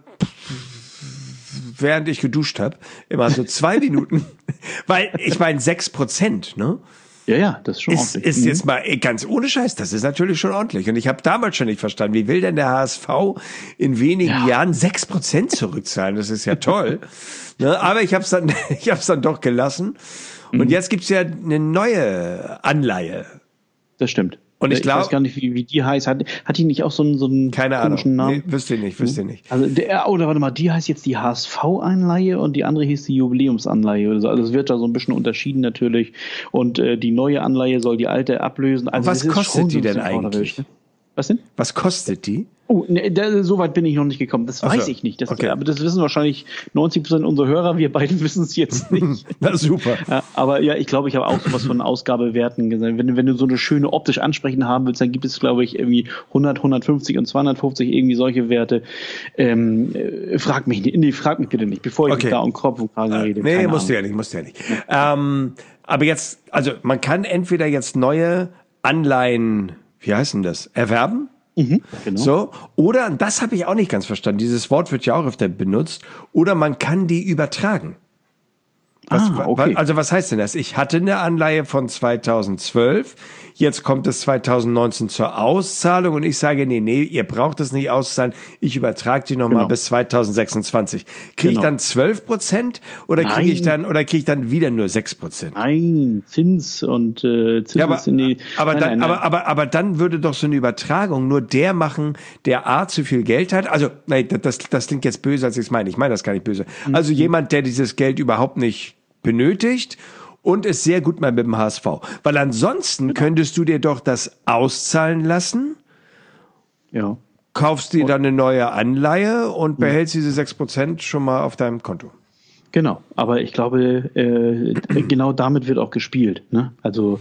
während ich geduscht habe, immer so 2 Minuten, weil ich meine 6%, ne? Ja, das ist schon ordentlich. Ist jetzt mal ganz ohne Scheiß, das ist natürlich schon ordentlich. Und ich habe damals schon nicht verstanden, wie will denn der HSV in wenigen Jahren 6% zurückzahlen? Das ist ja toll. Ne? Aber ich habe es dann doch gelassen. Und jetzt gibt's ja eine neue Anleihe. Das stimmt. Und ich weiß gar nicht, wie die heißt. Hat die nicht auch so einen keine komischen Namen? Nee, wüsste ich nicht. Also warte mal, die heißt jetzt die HSV-Anleihe und die andere hieß die Jubiläumsanleihe oder so. Also es wird da so ein bisschen unterschieden natürlich. Und die neue Anleihe soll die alte ablösen. Also was kostet die denn eigentlich? Was denn? Was kostet die? Oh, so weit bin ich noch nicht gekommen. Das weiß ich nicht. Aber das wissen wahrscheinlich 90% unserer Hörer. Wir beide wissen es jetzt nicht. Na super. Aber ja, ich glaube, ich habe auch sowas von Ausgabewerten gesagt. Wenn du so eine schöne optisch ansprechend haben willst, dann gibt es, glaube ich, irgendwie 100, 150 und 250 irgendwie solche Werte. Frag mich bitte nicht, bevor ich da um Kopf und Kragen rede. Nee, musst du ja nicht. Ja. Aber jetzt, also man kann entweder jetzt neue Anleihen, wie heißt denn das, erwerben? Genau. So, oder, das habe ich auch nicht ganz verstanden, dieses Wort wird ja auch öfter benutzt, oder man kann die übertragen. Okay. Also was heißt denn das? Ich hatte eine Anleihe von 2012, jetzt kommt es 2019 zur Auszahlung und ich sage, nee, ihr braucht es nicht auszahlen, ich übertrage die nochmal bis 2026. Kriege ich dann 12% oder kriege ich dann wieder nur 6%? Nein, Zins und Zins in die... Aber dann würde doch so eine Übertragung nur der machen, der A, zu viel Geld hat. Also, nein, das klingt jetzt böse, als ich es meine. Ich meine das gar nicht böse. Also jemand, der dieses Geld überhaupt nicht benötigt und ist sehr gut mal mit dem HSV. Weil ansonsten könntest du dir doch das auszahlen lassen, kaufst dir dann eine neue Anleihe und behältst diese 6% schon mal auf deinem Konto. Genau, aber ich glaube, genau damit wird auch gespielt. Ne? Also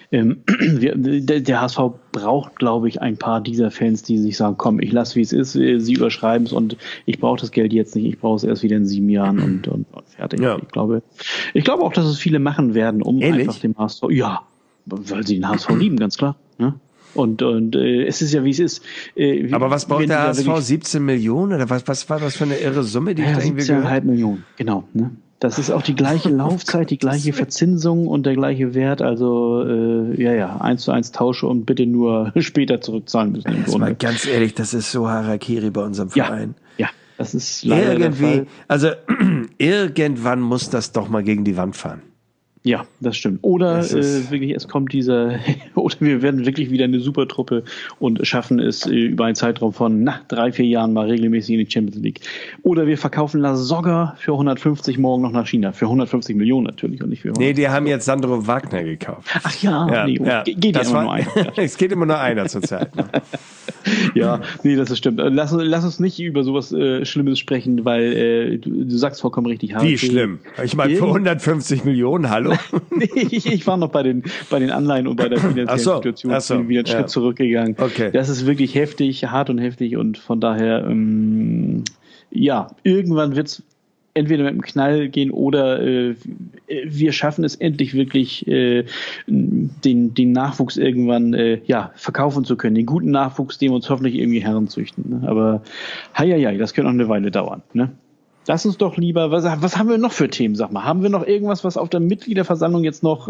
der HSV braucht, glaube ich, ein paar dieser Fans, die sich sagen, komm, ich lasse, wie es ist, sie überschreiben es und ich brauche das Geld jetzt nicht, ich brauche es erst wieder in 7 Jahren und fertig. Ja. Ich glaube auch, dass es viele machen werden, um einfach dem HSV, weil sie den HSV lieben, ganz klar. Ne? Und es ist ja, wie es ist. Aber was braucht der HSV? 17 Millionen? Oder was war das für eine irre Summe, die ich da irgendwie gehört? 17,5 Millionen, genau. Ne? Das ist auch die gleiche Laufzeit, die gleiche Verzinsung und der gleiche Wert. Also 1:1 Tausche und bitte nur später zurückzahlen müssen. Im Grunde. Mal ganz ehrlich, das ist so Harakiri bei unserem Verein. Ja, das ist leider irgendwie, der Fall. Also irgendwann muss das doch mal gegen die Wand fahren. Ja, das stimmt. Oder wirklich, es kommt oder wir werden wirklich wieder eine Supertruppe und schaffen es über einen Zeitraum von 3-4 Jahren mal regelmäßig in die Champions League. Oder wir verkaufen La Soga für 150 morgen noch nach China. Für 150 Millionen natürlich und nicht für 100. Nee, die haben jetzt Sandro Wagner gekauft. Ach ja. Geht ja immer nur einer. Es geht immer nur einer zurzeit. Ne? Ja, nee, das ist stimmt. Lass uns nicht über sowas Schlimmes sprechen, weil du sagst vollkommen richtig. Wie schlimm? Ich meine, für 150 Millionen, hallo? Nee, ich war noch bei den Anleihen und bei der finanziellen Situation. Bin wieder einen Schritt zurückgegangen. Okay. Das ist wirklich heftig, hart und heftig und von daher, irgendwann wird es entweder mit einem Knall gehen oder wir schaffen es endlich wirklich, den Nachwuchs irgendwann verkaufen zu können. Den guten Nachwuchs, den wir uns hoffentlich irgendwie heranzüchten. Ne? Aber das könnte noch eine Weile dauern. Ne? Lass uns doch lieber, was haben wir noch für Themen, sag mal? Haben wir noch irgendwas, was auf der Mitgliederversammlung jetzt noch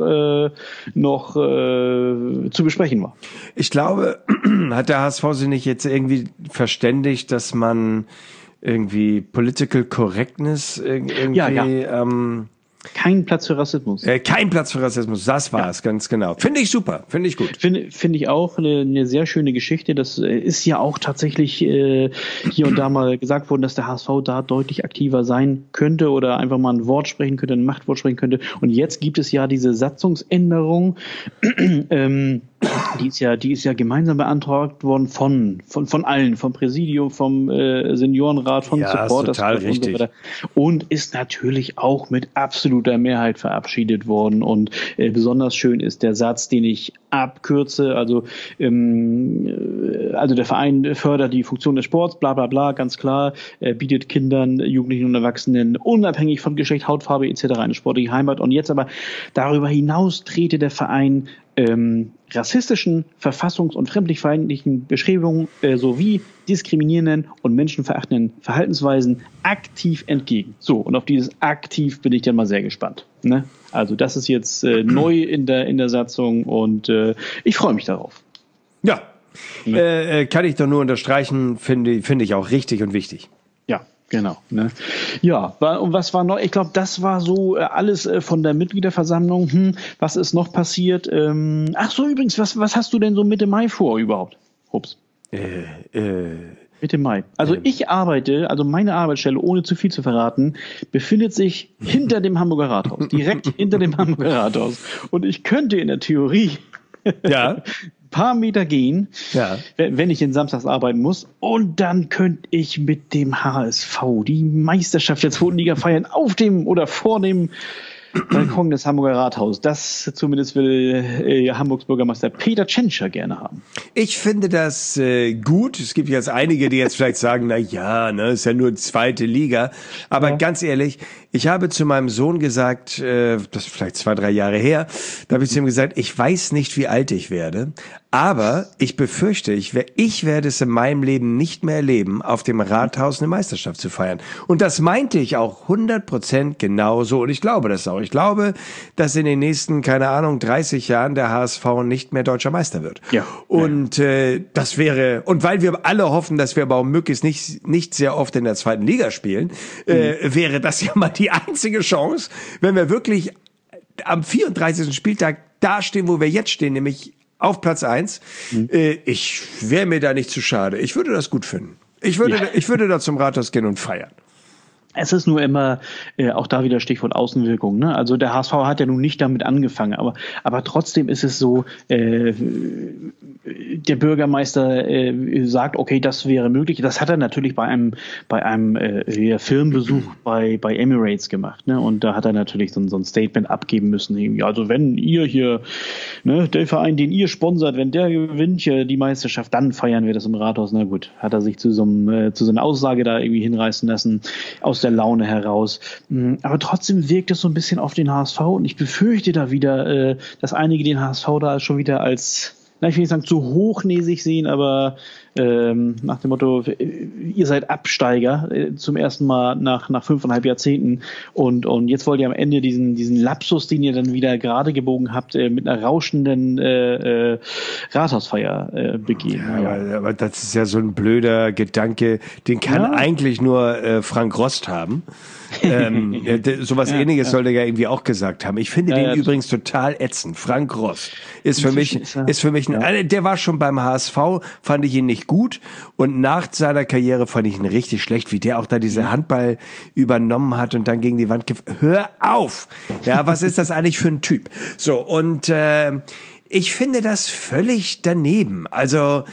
zu besprechen war? Ich glaube, hat der HSV sich nicht jetzt irgendwie verständigt, dass man irgendwie Political Correctness irgendwie kein Platz für Rassismus. Kein Platz für Rassismus, das war es, ganz genau. Finde ich super, finde ich gut. Finde ich auch eine sehr schöne Geschichte. Das ist ja auch tatsächlich hier und da mal gesagt worden, dass der HSV da deutlich aktiver sein könnte oder einfach mal ein Wort sprechen könnte, ein Machtwort sprechen könnte. Und jetzt gibt es ja diese Satzungsänderung, die ist ja gemeinsam beantragt worden von allen, vom Präsidium, vom Seniorenrat, vom Supporters total richtig. Und so weiter. Und ist natürlich auch mit absoluter Mehrheit verabschiedet worden. Und besonders schön ist der Satz, den ich abkürze, also der Verein fördert die Funktion des Sports, bla bla bla, ganz klar, bietet Kindern, Jugendlichen und Erwachsenen unabhängig von Geschlecht, Hautfarbe etc. eine sportliche Heimat. Und jetzt aber darüber hinaus trete der Verein rassistischen, verfassungs- und fremdenfeindlichen Beschreibungen sowie diskriminierenden und menschenverachtenden Verhaltensweisen aktiv entgegen. So, und auf dieses aktiv bin ich dann mal sehr gespannt. Ne? Also das ist jetzt neu in der Satzung und ich freue mich darauf. Ja, kann ich doch nur unterstreichen, finde ich auch richtig und wichtig. Ja. Genau. Ne? Ja, und was war noch? Ich glaube, das war so alles von der Mitgliederversammlung. Was ist noch passiert? Ach so, übrigens, was hast du denn so Mitte Mai vor überhaupt? Ups. Mitte Mai. Also meine Arbeitsstelle, ohne zu viel zu verraten, befindet sich hinter dem Hamburger Rathaus. Direkt hinter dem Hamburger Rathaus. Und ich könnte in der Theorie paar Meter gehen, wenn ich in samstags arbeiten muss. Und dann könnte ich mit dem HSV die Meisterschaft der 2. Liga feiern auf dem oder vor dem Balkon des Hamburger Rathaus. Das zumindest will Hamburgs Bürgermeister Peter Tschentscher gerne haben. Ich finde das gut. Es gibt jetzt einige, die jetzt vielleicht sagen, ist ja nur 2. Liga. Aber ganz ehrlich, ich habe zu meinem Sohn gesagt, das ist vielleicht 2-3 Jahre her, da habe ich zu ihm gesagt, ich weiß nicht, wie alt ich werde, aber ich befürchte, ich werde es in meinem Leben nicht mehr erleben, auf dem Rathaus eine Meisterschaft zu feiern. Und das meinte ich auch 100% genauso. Und ich glaube das auch. Ich glaube, dass in den nächsten, 30 Jahren der HSV nicht mehr deutscher Meister wird. Ja. Und das wäre, und weil wir alle hoffen, dass wir aber auch möglichst nicht sehr oft in der 2. Liga spielen, wäre das ja mal die einzige Chance, wenn wir wirklich am 34. Spieltag da stehen, wo wir jetzt stehen, nämlich auf Platz 1. Ich wäre mir da nicht zu schade. Ich würde das gut finden. Ich würde da zum Rathaus gehen und feiern. Es ist nur immer, auch da wieder Stichwort Außenwirkung, ne? Also der HSV hat ja nun nicht damit angefangen, aber trotzdem ist es so, der Bürgermeister sagt, okay, das wäre möglich. Das hat er natürlich bei einem Firmenbesuch bei Emirates gemacht, ne? Und da hat er natürlich so ein Statement abgeben müssen. Also wenn ihr hier, ne, der Verein, den ihr sponsert, wenn der gewinnt hier die Meisterschaft, dann feiern wir das im Rathaus. Na gut, hat er sich zu so einer Aussage da irgendwie hinreißen lassen, aus der Laune heraus. Aber trotzdem wirkt es so ein bisschen auf den HSV und ich befürchte da wieder, dass einige den HSV da schon wieder als ich will nicht sagen zu hochnäsig sehen, aber nach dem Motto, ihr seid Absteiger zum ersten Mal nach 5,5 Jahrzehnten und jetzt wollt ihr am Ende diesen Lapsus, den ihr dann wieder gerade gebogen habt, mit einer rauschenden Rathausfeier begehen. Ja, aber das ist ja so ein blöder Gedanke, den kann eigentlich nur Frank Rost haben. Sowas Ähnliches sollte er ja irgendwie auch gesagt haben. Ich finde den übrigens total ätzend. Frank Rost ist für mich der war schon beim HSV, fand ich ihn nicht gut, und nach seiner Karriere fand ich ihn richtig schlecht, wie der auch da diese Handball übernommen hat und dann gegen die Wand hör auf! Ja, was ist das eigentlich für ein Typ? So, und ich finde das völlig daneben. Also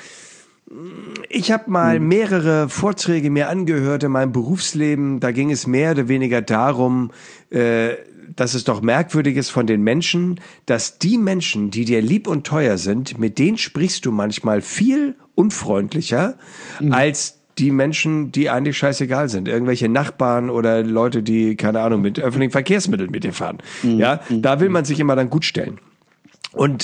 ich habe mal mehrere Vorträge mir angehört in meinem Berufsleben. Da ging es mehr oder weniger darum, dass es doch merkwürdig ist von den Menschen, dass die Menschen, die dir lieb und teuer sind, mit denen sprichst du manchmal viel unfreundlicher als die Menschen, die eigentlich scheißegal sind. Irgendwelche Nachbarn oder Leute, die, keine Ahnung, mit öffentlichen Verkehrsmitteln mit dir fahren. Ja, da will man sich immer dann gut stellen. Und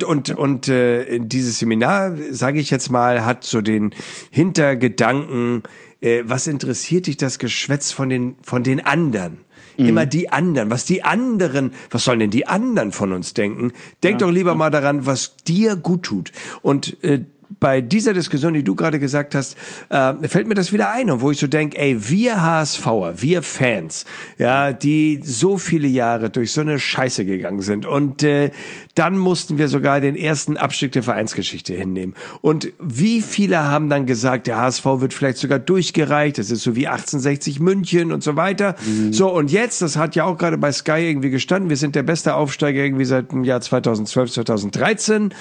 dieses Seminar, sage ich jetzt mal, hat so den Hintergedanken, was interessiert dich das Geschwätz von den anderen? Immer die anderen. Was sollen denn die anderen von uns denken? Denk doch lieber mal daran, was dir gut tut. Und bei dieser Diskussion, die du gerade gesagt hast, fällt mir das wieder ein, und wo ich so denke, ey, wir HSVer, wir Fans, ja, die so viele Jahre durch so eine Scheiße gegangen sind, und dann mussten wir sogar den ersten Abstieg der Vereinsgeschichte hinnehmen. Und wie viele haben dann gesagt, der HSV wird vielleicht sogar durchgereicht, das ist so wie 1860 München und so weiter. So, und jetzt, das hat ja auch gerade bei Sky irgendwie gestanden, wir sind der beste Aufsteiger irgendwie seit dem Jahr 2012, 2013,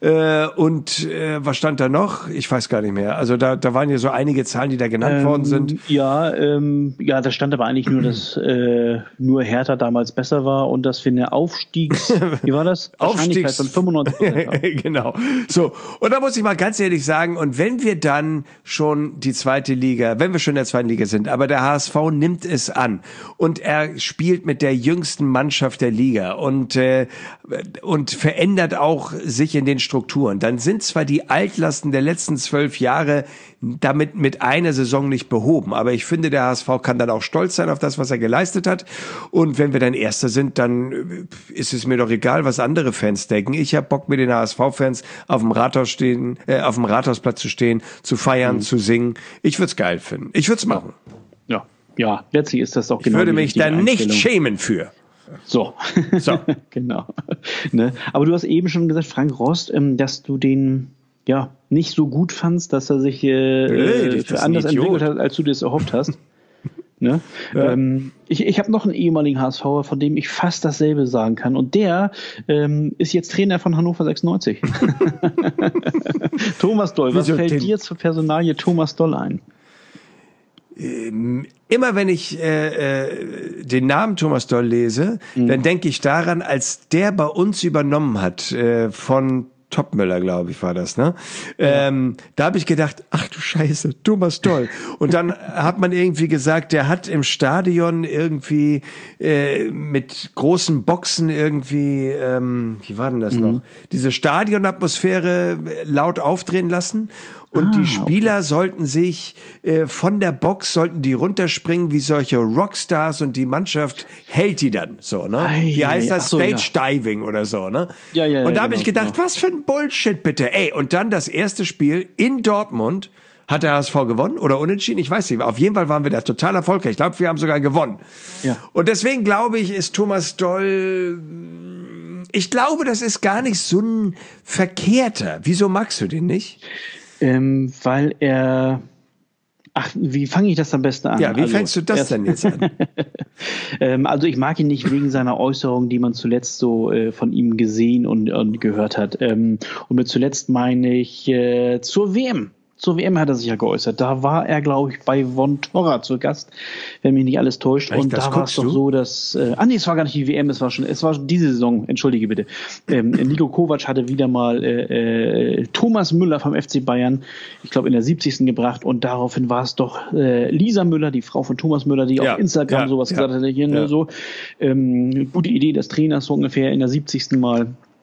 und was stand da noch? Ich weiß gar nicht mehr. Also da waren ja so einige Zahlen, die da genannt worden sind. Ja, da stand aber eigentlich nur, dass nur Hertha damals besser war und dass wir eine wie war das? Wahrscheinlichkeit von 95% haben. Genau. So, und da muss ich mal ganz ehrlich sagen, und wenn wir dann schon wenn wir schon in der zweiten Liga sind, aber der HSV nimmt es an und er spielt mit der jüngsten Mannschaft der Liga und verändert auch sich in den Strukturen, dann sind zwar die Altlasten der letzten 12 Jahre damit mit einer Saison nicht behoben, aber ich finde, der HSV kann dann auch stolz sein auf das, was er geleistet hat, und wenn wir dann Erster sind, dann ist es mir doch egal, was andere Fans denken. Ich habe Bock, mit den HSV-Fans auf dem Rathausplatz zu stehen, zu feiern, zu singen. Ich würde es geil finden. Ich würde es machen. Ja, letztlich ist das doch genau. Ich würde mich da nicht schämen für. So. Genau. Ne? Aber du hast eben schon gesagt, Frank Rost, dass du den nicht so gut fandst, dass er sich für anders entwickelt hat, als du das erhofft hast. Ne? Ja. Ich habe noch einen ehemaligen HSVer, von dem ich fast dasselbe sagen kann. Und der ist jetzt Trainer von Hannover 96. Thomas Doll, was fällt dir zur Personalie Thomas Doll ein? Immer wenn ich den Namen Thomas Doll lese, dann denke ich daran, als der bei uns übernommen hat von Topmöller, glaube ich, war das, ne? Da habe ich gedacht, ach du Scheiße, Thomas Doll. Und dann hat man irgendwie gesagt, der hat im Stadion irgendwie mit großen Boxen irgendwie, wie war denn das noch? Diese Stadionatmosphäre laut aufdrehen lassen. Und die Spieler sollten sich von der Box, sollten die runterspringen wie solche Rockstars, und die Mannschaft hält die dann so, ne? Wie heißt das? Stage Diving oder so, ne? Ja, und da habe ich gedacht, was für ein Bullshit bitte. Ey, und dann das erste Spiel in Dortmund, hat der HSV gewonnen oder unentschieden? Ich weiß nicht. Auf jeden Fall waren wir da total erfolgreich. Ich glaube, wir haben sogar gewonnen. Ja. Und deswegen glaube ich, ist Thomas Doll, ich glaube, das ist gar nicht so ein verkehrter. Wieso magst du den nicht? Weil er... Ach, wie fange ich das am besten an? Ja, wie fängst du das denn jetzt an? Also ich mag ihn nicht wegen seiner Äußerungen, die man zuletzt so von ihm gesehen und gehört hat. Und mit zuletzt meine ich zur WM. Zur WM hat er sich ja geäußert. Da war er, glaube ich, bei Von Torra zu Gast, wenn mich nicht alles täuscht. Echt, und da war es doch so, dass... nee, es war gar nicht die WM, es war schon diese Saison, entschuldige bitte. Niko Kovac hatte wieder mal Thomas Müller vom FC Bayern, ich glaube in der 70. gebracht, und daraufhin war es doch Lisa Müller, die Frau von Thomas Müller, die auf Instagram sowas gesagt hat, hier so, gute Idee des Trainers, so ungefähr in der 70. Mal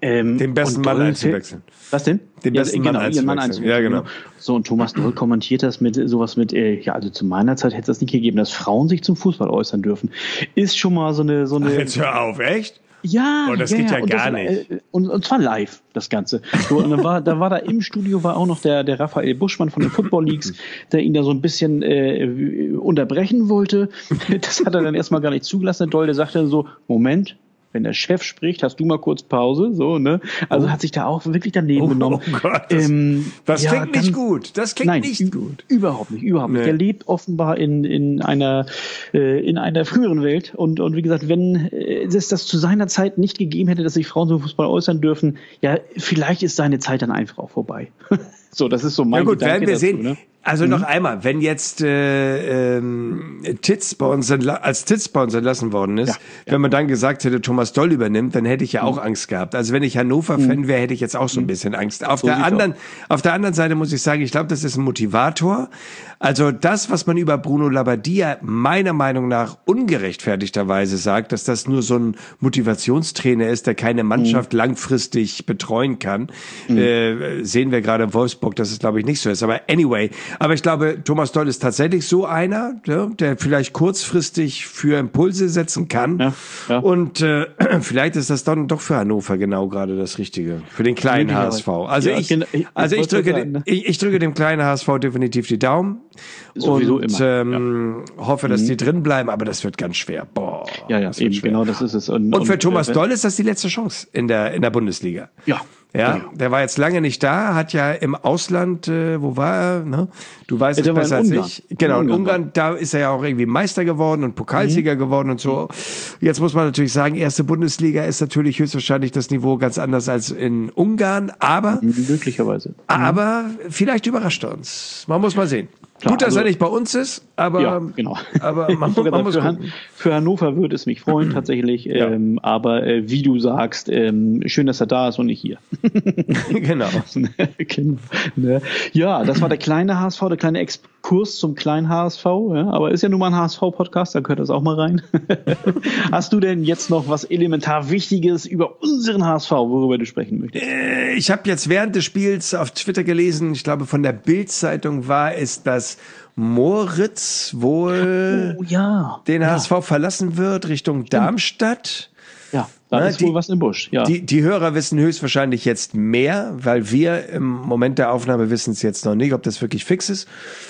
Den besten Mann einzuwechseln. Was denn? Den besten Mann einzuwechseln. Ja, genau. So, und Thomas Doll kommentiert das mit sowas mit, also zu meiner Zeit hätte es das nicht gegeben, dass Frauen sich zum Fußball äußern dürfen. Ist schon mal so eine... Ach, jetzt hör auf, echt? Ja, das geht ja gar nicht. Und zwar live, das Ganze. So, und dann war da im Studio auch noch der Raphael Buschmann von den Football Leagues, der ihn da so ein bisschen unterbrechen wollte. Das hat er dann erstmal gar nicht zugelassen. Der Doll, der sagte dann so, Moment, wenn der Chef spricht, hast du mal kurz Pause, so, ne? Also hat sich da auch wirklich daneben genommen. Oh Gott, das klingt nicht gut. Das klingt nicht gut. Überhaupt nicht. Nee. Der lebt offenbar in einer früheren Welt und wie gesagt, wenn es das zu seiner Zeit nicht gegeben hätte, dass sich Frauen zum Fußball äußern dürfen, ja, vielleicht ist seine Zeit dann einfach auch vorbei. So, das ist so mein Gedanke. Ja gut, werden wir dazu, sehen. Ne? Also noch einmal, wenn jetzt Titz bei uns entlassen worden ist, wenn man dann gesagt hätte, Thomas Doll übernimmt, dann hätte ich ja auch Angst gehabt. Also wenn ich Hannover-Fan wäre, hätte ich jetzt auch so ein bisschen Angst. Auf der anderen Seite muss ich sagen, ich glaube, das ist ein Motivator. Also das, was man über Bruno Labbadia meiner Meinung nach ungerechtfertigterweise sagt, dass das nur so ein Motivationstrainer ist, der keine Mannschaft langfristig betreuen kann, sehen wir gerade in Wolfsburg, dass es glaube ich nicht so ist. Aber anyway, aber ich glaube, Thomas Doll ist tatsächlich so einer, der vielleicht kurzfristig für Impulse setzen kann. Ja. Und vielleicht ist das dann doch für Hannover genau gerade das Richtige, für den kleinen HSV. Also ich drücke dem kleinen HSV definitiv die Daumen. Sowieso und hoffe, dass die drin bleiben, aber das wird ganz schwer. Boah, das eben schwer. Genau, das ist es. Und für Thomas Doll ist das die letzte Chance in der Bundesliga. Ja, der war jetzt lange nicht da, hat ja im Ausland, wo war er? Ne? Du weißt es besser als ich. Genau, in Ungarn, da ist er ja auch irgendwie Meister geworden und Pokalsieger geworden und so. Jetzt muss man natürlich sagen, erste Bundesliga ist natürlich höchstwahrscheinlich das Niveau ganz anders als in Ungarn, aber möglicherweise. Aber vielleicht überrascht er uns. Man muss mal sehen. Klar, gut, dass er nicht bei uns ist, aber, genau. aber man muss für Hannover würde es mich freuen, tatsächlich. Aber wie du sagst, schön, dass er da ist und nicht hier. Genau. Ja, das war der kleine HSV, der kleine Exkurs zum kleinen HSV. Ja, aber ist ja nun mal ein HSV-Podcast, da gehört das auch mal rein. Hast du denn jetzt noch was elementar Wichtiges über unseren HSV, worüber du sprechen möchtest? Ich habe jetzt während des Spiels auf Twitter gelesen, ich glaube von der Bild-Zeitung war es, dass Moritz wohl den HSV verlassen wird Richtung Darmstadt. Ja, da ist wohl was im Busch. Ja. Die Hörer wissen höchstwahrscheinlich jetzt mehr, weil wir im Moment der Aufnahme wissen es jetzt noch nicht, ob das wirklich fix ist.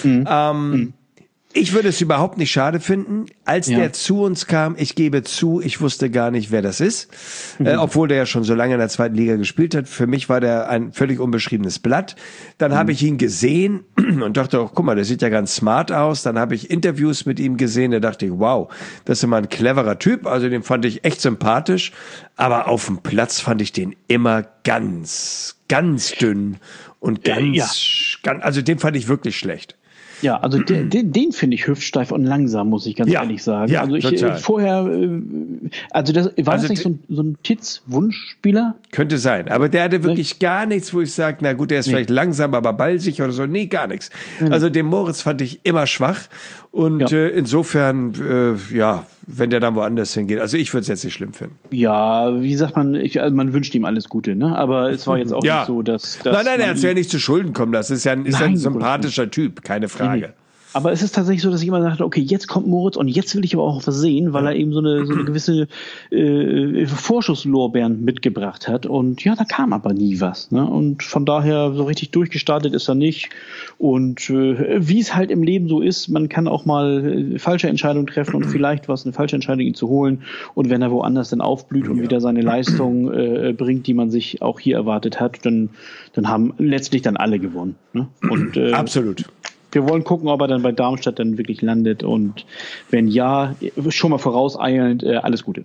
Ich würde es überhaupt nicht schade finden. Als der zu uns kam, ich gebe zu, ich wusste gar nicht, wer das ist. Obwohl der ja schon so lange in der zweiten Liga gespielt hat. Für mich war der ein völlig unbeschriebenes Blatt. Dann habe ich ihn gesehen und dachte auch, guck mal, der sieht ja ganz smart aus. Dann habe ich Interviews mit ihm gesehen. Da dachte ich, wow, das ist immer ein cleverer Typ. Also den fand ich echt sympathisch. Aber auf dem Platz fand ich den immer ganz, ganz dünn und also den fand ich wirklich schlecht. Ja, also den finde ich hüftsteif und langsam, muss ich ganz ehrlich sagen. Ja, also ich vorher, das nicht so ein Titz-Wunschspieler? Könnte sein, aber der hatte wirklich gar nichts, wo ich sage, na gut, der ist vielleicht langsam, aber ballsicher oder so. Nee, gar nichts. Also den Moritz fand ich immer schwach und insofern, wenn der dann woanders hingeht. Also ich würde es jetzt nicht schlimm finden. Ja, wie sagt man, man wünscht ihm alles Gute, ne? Aber es war jetzt auch nicht so, dass Nein, er hat es ja nicht zu Schulden kommen lassen. Ist ein sympathischer Typ, keine Frage. Nee. Aber es ist tatsächlich so, dass ich immer dachte, okay, jetzt kommt Moritz und jetzt will ich aber auch was sehen, weil er eben so eine gewisse Vorschusslorbeeren mitgebracht hat. Und da kam aber nie was. Ne? Und von daher so richtig durchgestartet ist er nicht. Und wie es halt im Leben so ist, man kann auch mal falsche Entscheidungen treffen und vielleicht eine falsche Entscheidung ihn zu holen. Und wenn er woanders dann aufblüht und wieder seine Leistung bringt, die man sich auch hier erwartet hat, dann haben letztlich dann alle gewonnen. Ne? Und, absolut. Wir wollen gucken, ob er dann bei Darmstadt dann wirklich landet und wenn ja, schon mal vorauseilend, alles Gute.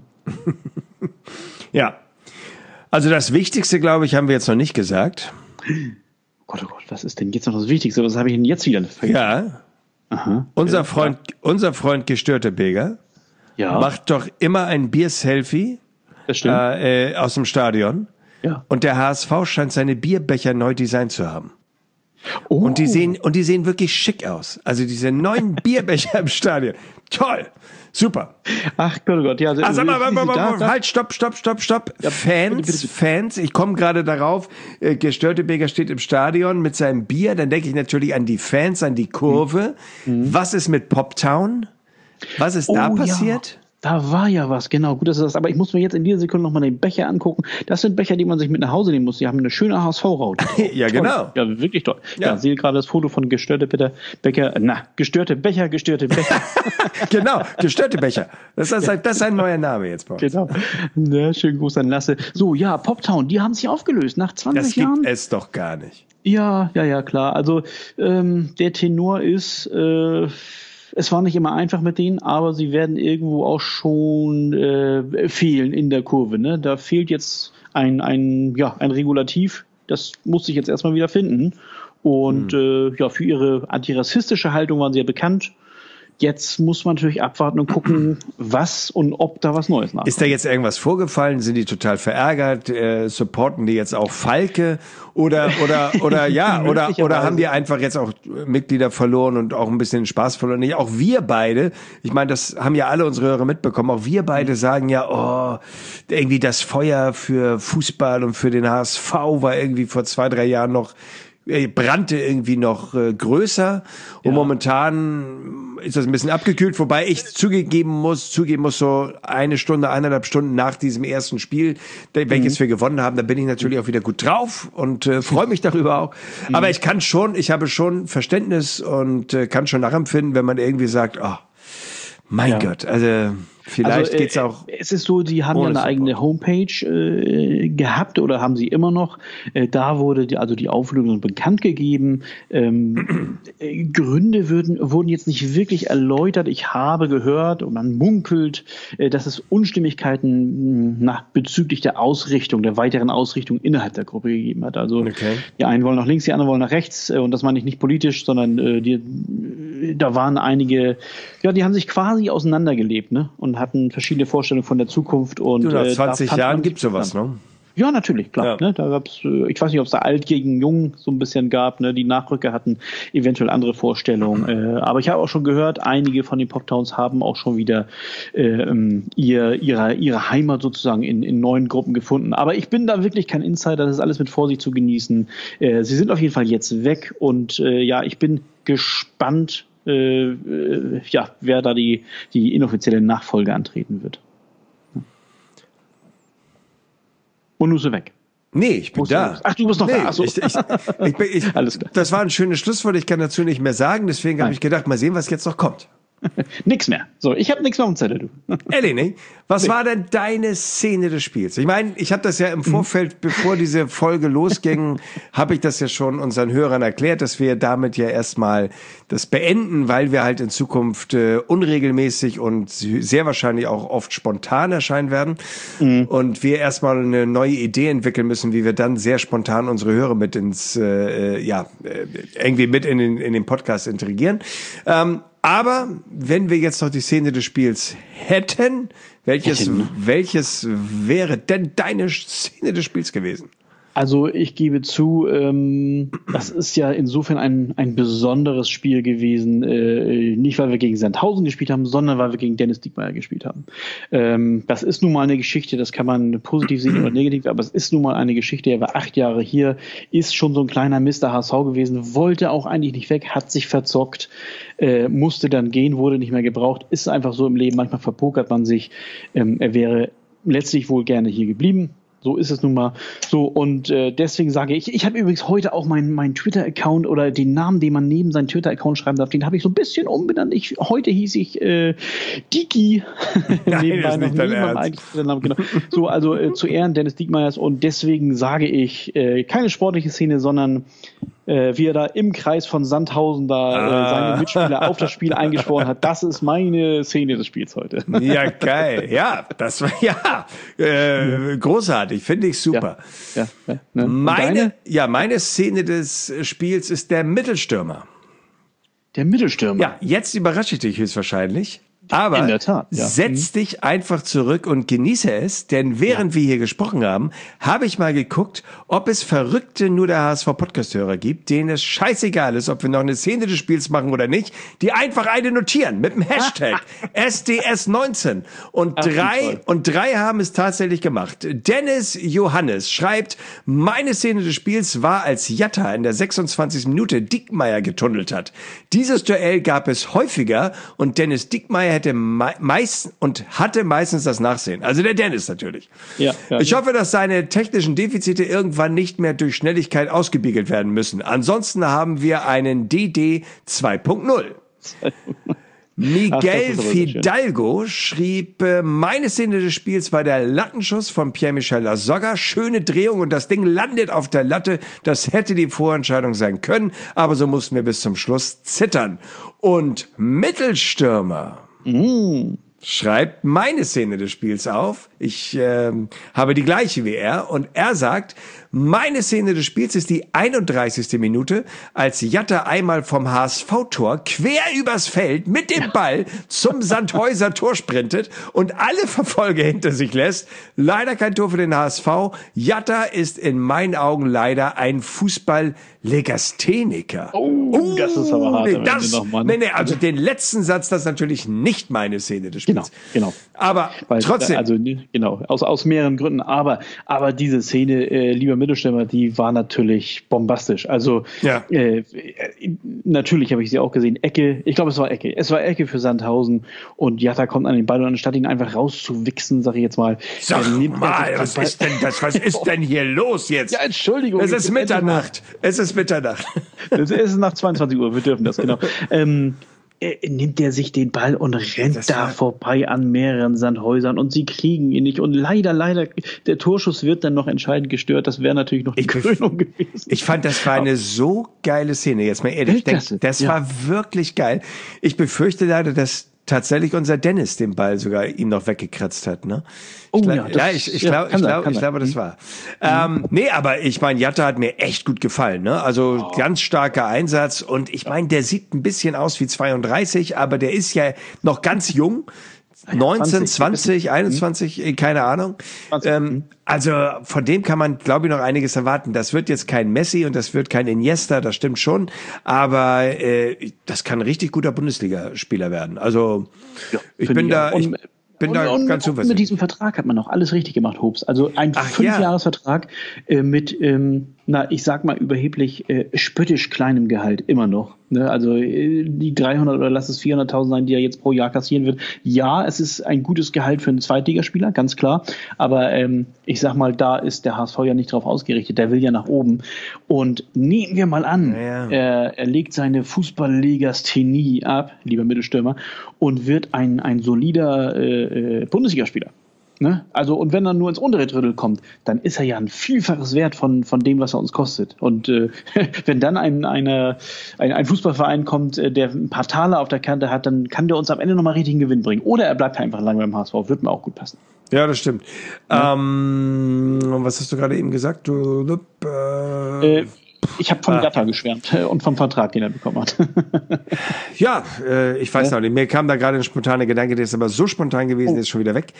Ja, also das Wichtigste, glaube ich, haben wir jetzt noch nicht gesagt. Oh Gott, was ist denn jetzt noch das Wichtigste? Was habe ich denn jetzt wieder vergessen? Ja, aha. Unser Freund Gestörte Beger macht doch immer ein Bier-Selfie aus dem Stadion und der HSV scheint seine Bierbecher neu designt zu haben. Oh. Und die sehen wirklich schick aus. Also diese neuen Bierbecher im Stadion. Toll. Super. Ach Gott, oh Gott. Ja, sag mal, halt, stopp. Ja, Fans, ich komme gerade darauf, Gestörtebeker steht im Stadion mit seinem Bier, dann denke ich natürlich an die Fans, an die Kurve. Was ist mit Poptown? Was ist da passiert? Ja. Da war ja was, genau. Gut, dass du das. Aber ich muss mir jetzt in dieser Sekunde nochmal den Becher angucken. Das sind Becher, die man sich mit nach Hause nehmen muss. Die haben eine schöne HSV-Raute. Ja, toll. Genau. Ja, wirklich toll. Ja, sehe gerade das Foto von gestörte Becher. Gestörte Becher. Genau, gestörte Becher. Das ist ein neuer Name jetzt bei uns. Genau. Ja, schönen Gruß an Lasse. So, ja, Poptown, die haben sich aufgelöst nach 20 Jahren. Das gibt es doch gar nicht. Ja, klar. Also, der Tenor ist, es war nicht immer einfach mit denen, aber sie werden irgendwo auch schon fehlen in der Kurve. Ne? Da fehlt jetzt ein Regulativ. Das muss sich jetzt erstmal wieder finden. Und für ihre antirassistische Haltung waren sie ja bekannt. Jetzt muss man natürlich abwarten und gucken, was und ob da was Neues nachkommt. Ist da jetzt irgendwas vorgefallen? Sind die total verärgert? Supporten die jetzt auch Falke? Oder haben die einfach jetzt auch Mitglieder verloren und auch ein bisschen Spaß verloren? Auch wir beide, ich meine, das haben ja alle unsere Hörer mitbekommen, auch wir beide sagen ja, irgendwie das Feuer für Fußball und für den HSV war irgendwie vor 2-3 Jahren noch brannte irgendwie noch größer und momentan ist das ein bisschen abgekühlt, wobei ich zugeben muss, so 1 Stunde, 1,5 Stunden nach diesem ersten Spiel, welches wir gewonnen haben, da bin ich natürlich auch wieder gut drauf und freue mich darüber auch. Aber ich habe schon Verständnis und kann schon nachempfinden, wenn man irgendwie sagt, mein Gott, also vielleicht geht's auch. Es ist so, die haben ja eine eigene Homepage gehabt oder haben sie immer noch. Da wurde die Auflösung bekannt gegeben. Gründe wurden jetzt nicht wirklich erläutert. Ich habe gehört und man munkelt, dass es Unstimmigkeiten bezüglich der weiteren Ausrichtung innerhalb der Gruppe gegeben hat. Also die einen wollen nach links, die anderen wollen nach rechts. Und das meine ich nicht politisch, sondern da waren einige, die haben sich quasi auseinandergelebt, ne? Und hatten verschiedene Vorstellungen von der Zukunft. Und nach 20 Jahren gibt es sowas, ne? Ja, natürlich, klar. Ja. Ne? Da gab's, ich weiß nicht, ob es da alt gegen jung so ein bisschen gab. Ne? Die Nachrücker hatten eventuell andere Vorstellungen. Aber ich habe auch schon gehört, einige von den Poptowns haben auch schon wieder ihre Heimat sozusagen in neuen Gruppen gefunden. Aber ich bin da wirklich kein Insider. Das ist alles mit Vorsicht zu genießen. Sie sind auf jeden Fall jetzt weg. Und ich bin gespannt, wer da die inoffizielle Nachfolge antreten wird. Und nun ist sie weg. Nee, ich bin da. Ach, du bist noch da. Ach so. Alles klar. Das war ein schönes Schlusswort. Ich kann dazu nicht mehr sagen. Deswegen habe ich gedacht, mal sehen, was jetzt noch kommt. Nix mehr. So, ich habe nichts mehr auf dem Zettel, du. Ehrlich, was war denn deine Szene des Spiels? Ich meine, ich habe das ja im Vorfeld, bevor diese Folge losging, habe ich das ja schon unseren Hörern erklärt, dass wir damit ja erstmal das beenden, weil wir halt in Zukunft unregelmäßig und sehr wahrscheinlich auch oft spontan erscheinen werden. Und wir erstmal eine neue Idee entwickeln müssen, wie wir dann sehr spontan unsere Hörer mit irgendwie mit in den Podcast integrieren. Aber wenn wir jetzt noch die Szene des Spiels hätten, welches wäre denn deine Szene des Spiels gewesen? Also ich gebe zu, das ist ja insofern ein besonderes Spiel gewesen, nicht weil wir gegen Sandhausen gespielt haben, sondern weil wir gegen Dennis Diekmeyer gespielt haben. Das ist nun mal eine Geschichte, das kann man positiv sehen oder negativ, aber es ist nun mal eine Geschichte, er war 8 Jahre hier, ist schon so ein kleiner Mr. HSV gewesen, wollte auch eigentlich nicht weg, hat sich verzockt, musste dann gehen, wurde nicht mehr gebraucht, ist einfach so im Leben, manchmal verpokert man sich, er wäre letztlich wohl gerne hier geblieben. So ist es nun mal so und deswegen sage ich habe übrigens heute auch meinen Twitter-Account oder den Namen, den man neben seinen Twitter-Account schreiben darf, den habe ich so ein bisschen umbenannt. Heute hieß ich Diki. Nebenbei noch neben meinem eigentlichen Namen, genau. So, also zu Ehren Dennis Diekmeyers und deswegen sage ich keine sportliche Szene, sondern wie er da im Kreis von Sandhausen seine Mitspieler auf das Spiel eingeschworen hat. Das ist meine Szene des Spiels heute. Ja, geil. Ja, das war großartig. Finde ich super. Ne? Meine Szene des Spiels ist der Mittelstürmer. Der Mittelstürmer? Ja, jetzt überrasche ich dich höchstwahrscheinlich. Aber in der Tat, setz dich einfach zurück und genieße es, denn während wir hier gesprochen haben, habe ich mal geguckt, ob es verrückte nur der HSV-Podcast-Hörer gibt, denen es scheißegal ist, ob wir noch eine Szene des Spiels machen oder nicht, die einfach eine notieren mit dem Hashtag SDS19 und drei haben es tatsächlich gemacht. Dennis Johannes schreibt, meine Szene des Spiels war, als Jatta in der 26. Minute Diekmeyer getunnelt hat. Dieses Duell gab es häufiger und Dennis Diekmeyer hatte meistens das Nachsehen. Also der Dennis natürlich. Ja, ich hoffe, dass seine technischen Defizite irgendwann nicht mehr durch Schnelligkeit ausgebiegelt werden müssen. Ansonsten haben wir einen DD 2.0. Miguel Fidalgo schrieb, meine Szene des Spiels war der Lattenschuss von Pierre-Michel Lasogga. Schöne Drehung und das Ding landet auf der Latte. Das hätte die Vorentscheidung sein können, aber so mussten wir bis zum Schluss zittern. Und Mittelstürmer schreibt meine Szene des Spiels auf. Ich habe die gleiche wie er und er sagt, meine Szene des Spiels ist die 31. Minute, als Jatta einmal vom HSV-Tor quer übers Feld mit dem Ball zum Sandhäuser Tor sprintet und alle Verfolger hinter sich lässt. Leider kein Tor für den HSV. Jatta ist in meinen Augen leider ein Fußball-Legastheniker. Das ist aber hart. Also den letzten Satz, das ist natürlich nicht meine Szene des Spiels. Genau. Aber trotzdem. Also genau, aus mehreren Gründen. Aber diese Szene, lieber Mittelstürmer, die war natürlich bombastisch. Also natürlich habe ich sie auch gesehen. Ecke, ich glaube, es war Ecke. Es war Ecke für Sandhausen und Jatta kommt an den Ball und anstatt ihn einfach rauszuwichsen, sage ich jetzt mal. Was ist denn das? Was ist denn hier los jetzt? Ja, Entschuldigung. Es ist Mitternacht. Es ist Es ist nach 22 Uhr, wir dürfen das, genau. Nimmt er sich den Ball und rennt vorbei an mehreren Sandhäusern und sie kriegen ihn nicht. Und leider, der Torschuss wird dann noch entscheidend gestört. Das wäre natürlich noch die Krönung gewesen. Ich fand, das war eine so geile Szene. Jetzt mal ehrlich, das war wirklich geil. Ich befürchte leider, dass tatsächlich unser Dennis den Ball sogar ihm noch weggekratzt hat, ne? Ich glaube, das war. Nee, aber ich meine, Jatta hat mir echt gut gefallen, ne? Also ganz starker Einsatz und ich meine, der sieht ein bisschen aus wie 32, aber der ist ja noch ganz jung. 19, 20, 21, keine Ahnung. Also von dem kann man, glaube ich, noch einiges erwarten. Das wird jetzt kein Messi und das wird kein Iniesta, das stimmt schon. Aber das kann ein richtig guter Bundesligaspieler werden. Also ich bin da ganz zuversichtlich. Mit diesem Vertrag hat man auch alles richtig gemacht, Hobbs. Also ein 5-Jahres-Vertrag mit, ich sag mal überheblich, spöttisch kleinem Gehalt immer noch. Ne? Also die 300 oder lass es 400.000 sein, die er jetzt pro Jahr kassieren wird. Ja, es ist ein gutes Gehalt für einen Zweitligaspieler, ganz klar. Aber ich sag mal, da ist der HSV ja nicht drauf ausgerichtet. Der will ja nach oben. Und nehmen wir mal an, er legt seine Fußball-Legasthenie ab, lieber Mittelstürmer, und wird ein solider Bundesligaspieler. Ne? Also, und wenn er nur ins untere Drittel kommt, dann ist er ja ein Vielfaches wert von dem, was er uns kostet. Und wenn dann ein Fußballverein kommt, der ein paar Taler auf der Kante hat, dann kann der uns am Ende nochmal richtigen Gewinn bringen. Oder er bleibt einfach lange beim HSV. Wird mir auch gut passen. Ja, das stimmt. Ja. Was hast du gerade eben gesagt? Ich habe von Jatta geschwärmt und vom Vertrag, den er bekommen hat. Ja, ich weiß noch nicht. Mir kam da gerade ein spontaner Gedanke, der ist aber so spontan gewesen, der ist schon wieder weg.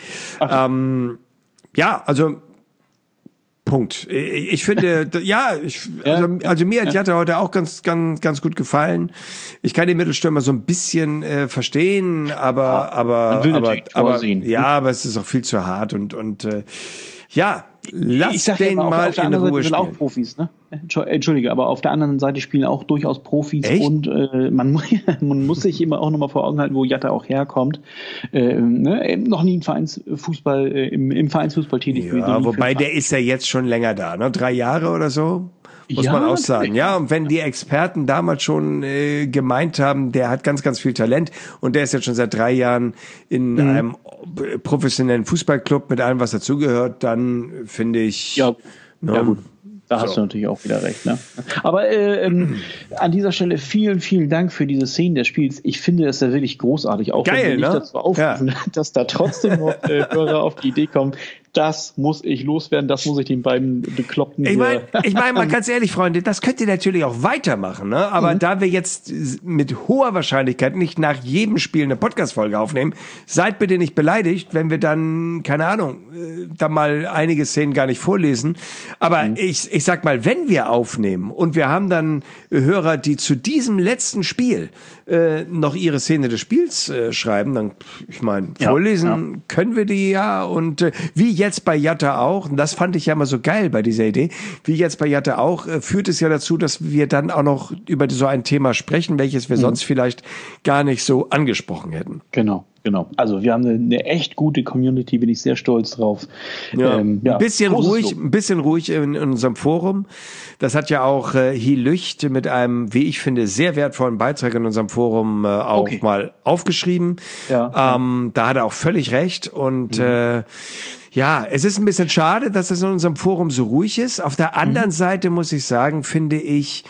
Also Punkt. Ich finde, also mir hat Jatta heute auch ganz gut gefallen. Ich kann den Mittelstürmer so ein bisschen verstehen, aber es ist auch viel zu hart und lass den mal in Ruhe spielen. Auch Profis, ne? Entschuldige, aber auf der anderen Seite spielen auch durchaus Profis. Echt? Und man muss sich immer auch nochmal vor Augen halten, wo Jatta auch herkommt. Noch nie im Vereinsfußball tätig. Ja, wobei der ist ja jetzt schon länger da, ne? 3 Jahre oder so. Muss man auch sagen. Ja, und wenn die Experten damals schon gemeint haben, der hat ganz, ganz viel Talent und der ist jetzt schon seit 3 Jahren in einem professionellen Fußballclub mit allem, was dazugehört, dann finde ich... Ja gut. Da hast du natürlich auch wieder recht. Ne? Aber an dieser Stelle vielen, vielen Dank für diese Szenen des Spiels. Ich finde das ja wirklich großartig. Auch geil, wenn wir nicht dazu aufrufen, dass da trotzdem noch Hörer auf die Idee kommen, das muss ich loswerden, das muss ich den beiden Bekloppten Ich meine, mal ganz ehrlich, Freunde, das könnt ihr natürlich auch weitermachen, ne? Aber da wir jetzt mit hoher Wahrscheinlichkeit nicht nach jedem Spiel eine Podcast-Folge aufnehmen, seid bitte nicht beleidigt, wenn wir dann, keine Ahnung, da mal einige Szenen gar nicht vorlesen. Aber ich sag mal, wenn wir aufnehmen und wir haben dann Hörer, die zu diesem letzten Spiel noch ihre Szene des Spiels schreiben, dann, ich meine, vorlesen können wir die ja und wie jetzt bei Jatta auch, und das fand ich ja immer so geil bei dieser Idee, wie jetzt bei Jatta auch, führt es ja dazu, dass wir dann auch noch über so ein Thema sprechen, welches wir sonst vielleicht gar nicht so angesprochen hätten. Genau. Also wir haben eine echt gute Community, bin ich sehr stolz drauf. Ein bisschen ruhig in unserem Forum. Das hat ja auch Lücht mit einem, wie ich finde, sehr wertvollen Beitrag in unserem Forum auch mal aufgeschrieben. Da hat er auch völlig recht und ja, es ist ein bisschen schade, dass es in unserem Forum so ruhig ist. Auf der anderen Seite muss ich sagen, finde ich,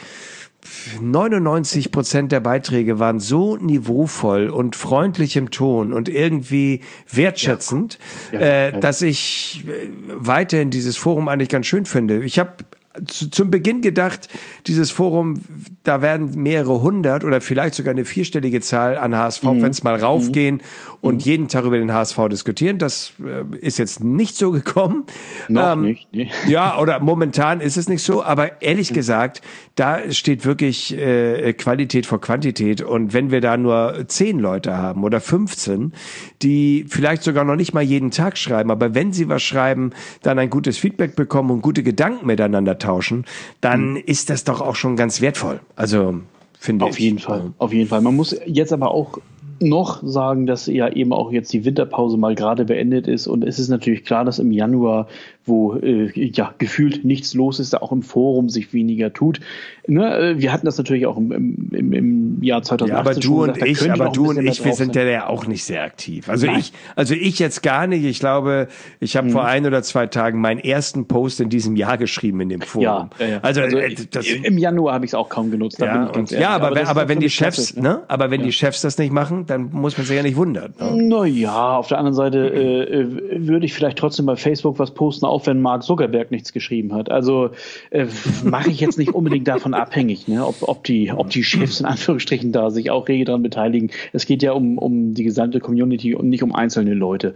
99% der Beiträge waren so niveauvoll und freundlich im Ton und irgendwie wertschätzend, dass ich weiterhin dieses Forum eigentlich ganz schön finde. Ich habe zum Beginn gedacht, dieses Forum, da werden mehrere hundert oder vielleicht sogar eine vierstellige Zahl an HSV-Fans mal raufgehen und jeden Tag über den HSV diskutieren. Das ist jetzt nicht so gekommen. Noch nicht. Nee. Ja, oder momentan ist es nicht so. Aber ehrlich gesagt, da steht wirklich Qualität vor Quantität. Und wenn wir da nur 10 Leute haben oder 15, die vielleicht sogar noch nicht mal jeden Tag schreiben, aber wenn sie was schreiben, dann ein gutes Feedback bekommen und gute Gedanken miteinander tauschen, dann ist das doch auch schon ganz wertvoll. Also, finde ich. Auf jeden Fall. Man muss jetzt aber auch noch sagen, dass ja eben auch jetzt die Winterpause mal gerade beendet ist und es ist natürlich klar, dass im Januar, wo gefühlt nichts los ist, da auch im Forum sich weniger tut. Ne? Wir hatten das natürlich auch im Jahr 2018 aber du schon und gesagt, ich, wir sind ja auch nicht sehr aktiv. Also ich jetzt gar nicht. Ich glaube, ich habe vor 1 oder 2 Tagen meinen ersten Post in diesem Jahr geschrieben in dem Forum. Ja. Also im Januar habe ich es auch kaum genutzt. Aber wenn die Chefs, die Chefs das nicht machen, dann muss man sich ja nicht wundern. Ne? Naja, auf der anderen Seite würde ich vielleicht trotzdem bei Facebook was posten, auch wenn Mark Zuckerberg nichts geschrieben hat. Also mache ich jetzt nicht unbedingt davon abhängig, ne? ob die Chefs in Anführungsstrichen da sich auch rege daran beteiligen. Es geht ja um die gesamte Community und nicht um einzelne Leute.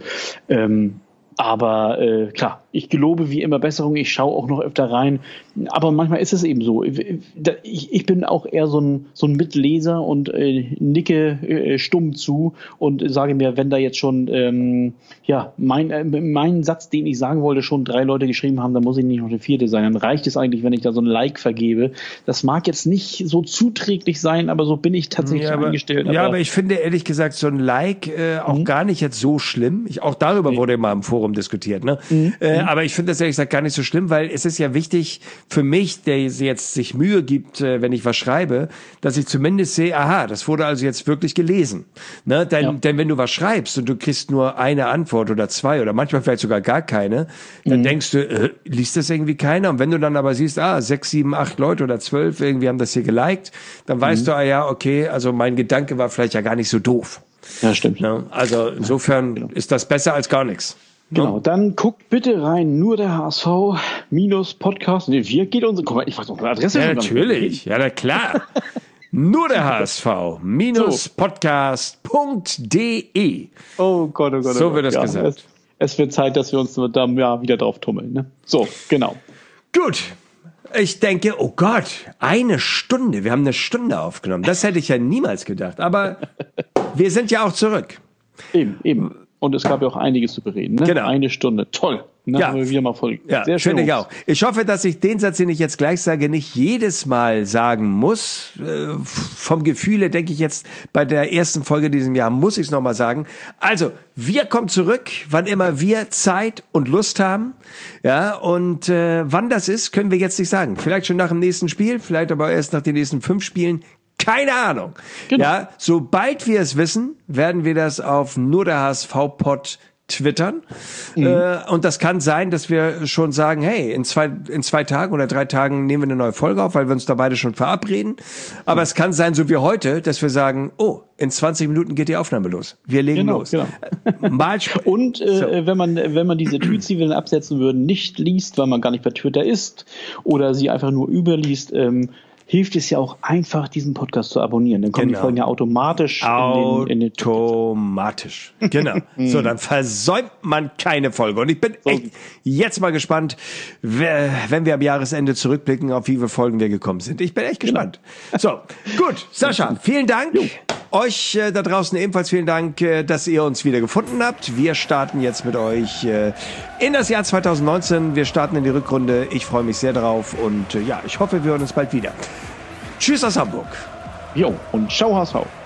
Aber klar, ich gelobe wie immer Besserung, ich schaue auch noch öfter rein, aber manchmal ist es eben so. Ich bin auch eher so ein Mitleser und nicke stumm zu und sage mir, wenn da jetzt schon meinen Satz, den ich sagen wollte, schon 3 Leute geschrieben haben, dann muss ich nicht noch der 4. sein. Dann reicht es eigentlich, wenn ich da so ein Like vergebe. Das mag jetzt nicht so zuträglich sein, aber so bin ich tatsächlich eingestellt. Aber ich finde ehrlich gesagt so ein Like auch gar nicht jetzt so schlimm. Auch darüber wurde immer im Forum diskutiert, ne? Aber ich finde das ehrlich gesagt gar nicht so schlimm, weil es ist ja wichtig für mich, der jetzt sich Mühe gibt, wenn ich was schreibe, dass ich zumindest sehe, aha, das wurde also jetzt wirklich gelesen. Ne? Denn wenn du was schreibst und du kriegst nur eine Antwort oder 2 oder manchmal vielleicht sogar gar keine, dann denkst du, liest das irgendwie keiner? Und wenn du dann aber siehst, 6, 7, 8 Leute oder 12 irgendwie haben das hier geliked, dann weißt du, okay, also mein Gedanke war vielleicht ja gar nicht so doof. Ja, stimmt. Ne? Also insofern ist das besser als gar nichts. Genau, dann guckt bitte rein, nur der HSV -Podcast. Nee, wie geht unsere, guck mal, ich weiß noch eine Adresse. Ja, natürlich, ja, na klar. Nur der HSV -podcast.de. Oh Gott. So wird das gesagt. Es wird Zeit, dass wir uns da wieder drauf tummeln. Ne? So, genau. Gut. Ich denke, oh Gott, 1 Stunde. Wir haben 1 Stunde aufgenommen. Das hätte ich ja niemals gedacht. Aber wir sind ja auch zurück. Eben. Und es gab ja auch einiges zu bereden. Ne? Genau. 1 Stunde. Toll. Ja, wieder mal voll. Ja, sehr schön. Finde ich auch. Ich hoffe, dass ich den Satz, den ich jetzt gleich sage, nicht jedes Mal sagen muss. Vom Gefühle denke ich jetzt, bei der ersten Folge diesem Jahr muss ich es nochmal sagen. Also, wir kommen zurück, wann immer wir Zeit und Lust haben. Ja, und wann das ist, können wir jetzt nicht sagen. Vielleicht schon nach dem nächsten Spiel, vielleicht aber erst nach den nächsten 5 Spielen. Keine Ahnung. Genau. Ja, sobald wir es wissen, werden wir das auf nur der HSV-Pod twittern. Und das kann sein, dass wir schon sagen, hey, in zwei Tagen oder 3 Tagen nehmen wir eine neue Folge auf, weil wir uns da beide schon verabreden. Aber es kann sein, so wie heute, dass wir sagen, oh, in 20 Minuten geht die Aufnahme los. Wir legen los. Genau. Und wenn man diese Tweets, die wir dann absetzen würden, nicht liest, weil man gar nicht bei Twitter ist oder sie einfach nur überliest, hilft es ja auch einfach, diesen Podcast zu abonnieren. Dann kommen die Folgen ja automatisch in den Automatisch. Genau. So, dann versäumt man keine Folge. Und ich bin echt jetzt mal gespannt, wenn wir am Jahresende zurückblicken, auf wie viele Folgen wir gekommen sind. Ich bin echt gespannt. So, gut. Sascha, vielen Dank. Euch da draußen ebenfalls vielen Dank, dass ihr uns wieder gefunden habt. Wir starten jetzt mit euch in das Jahr 2019. Wir starten in die Rückrunde. Ich freue mich sehr drauf und ich hoffe, wir hören uns bald wieder. Tschüss aus Hamburg. Jo, und ciao HSV.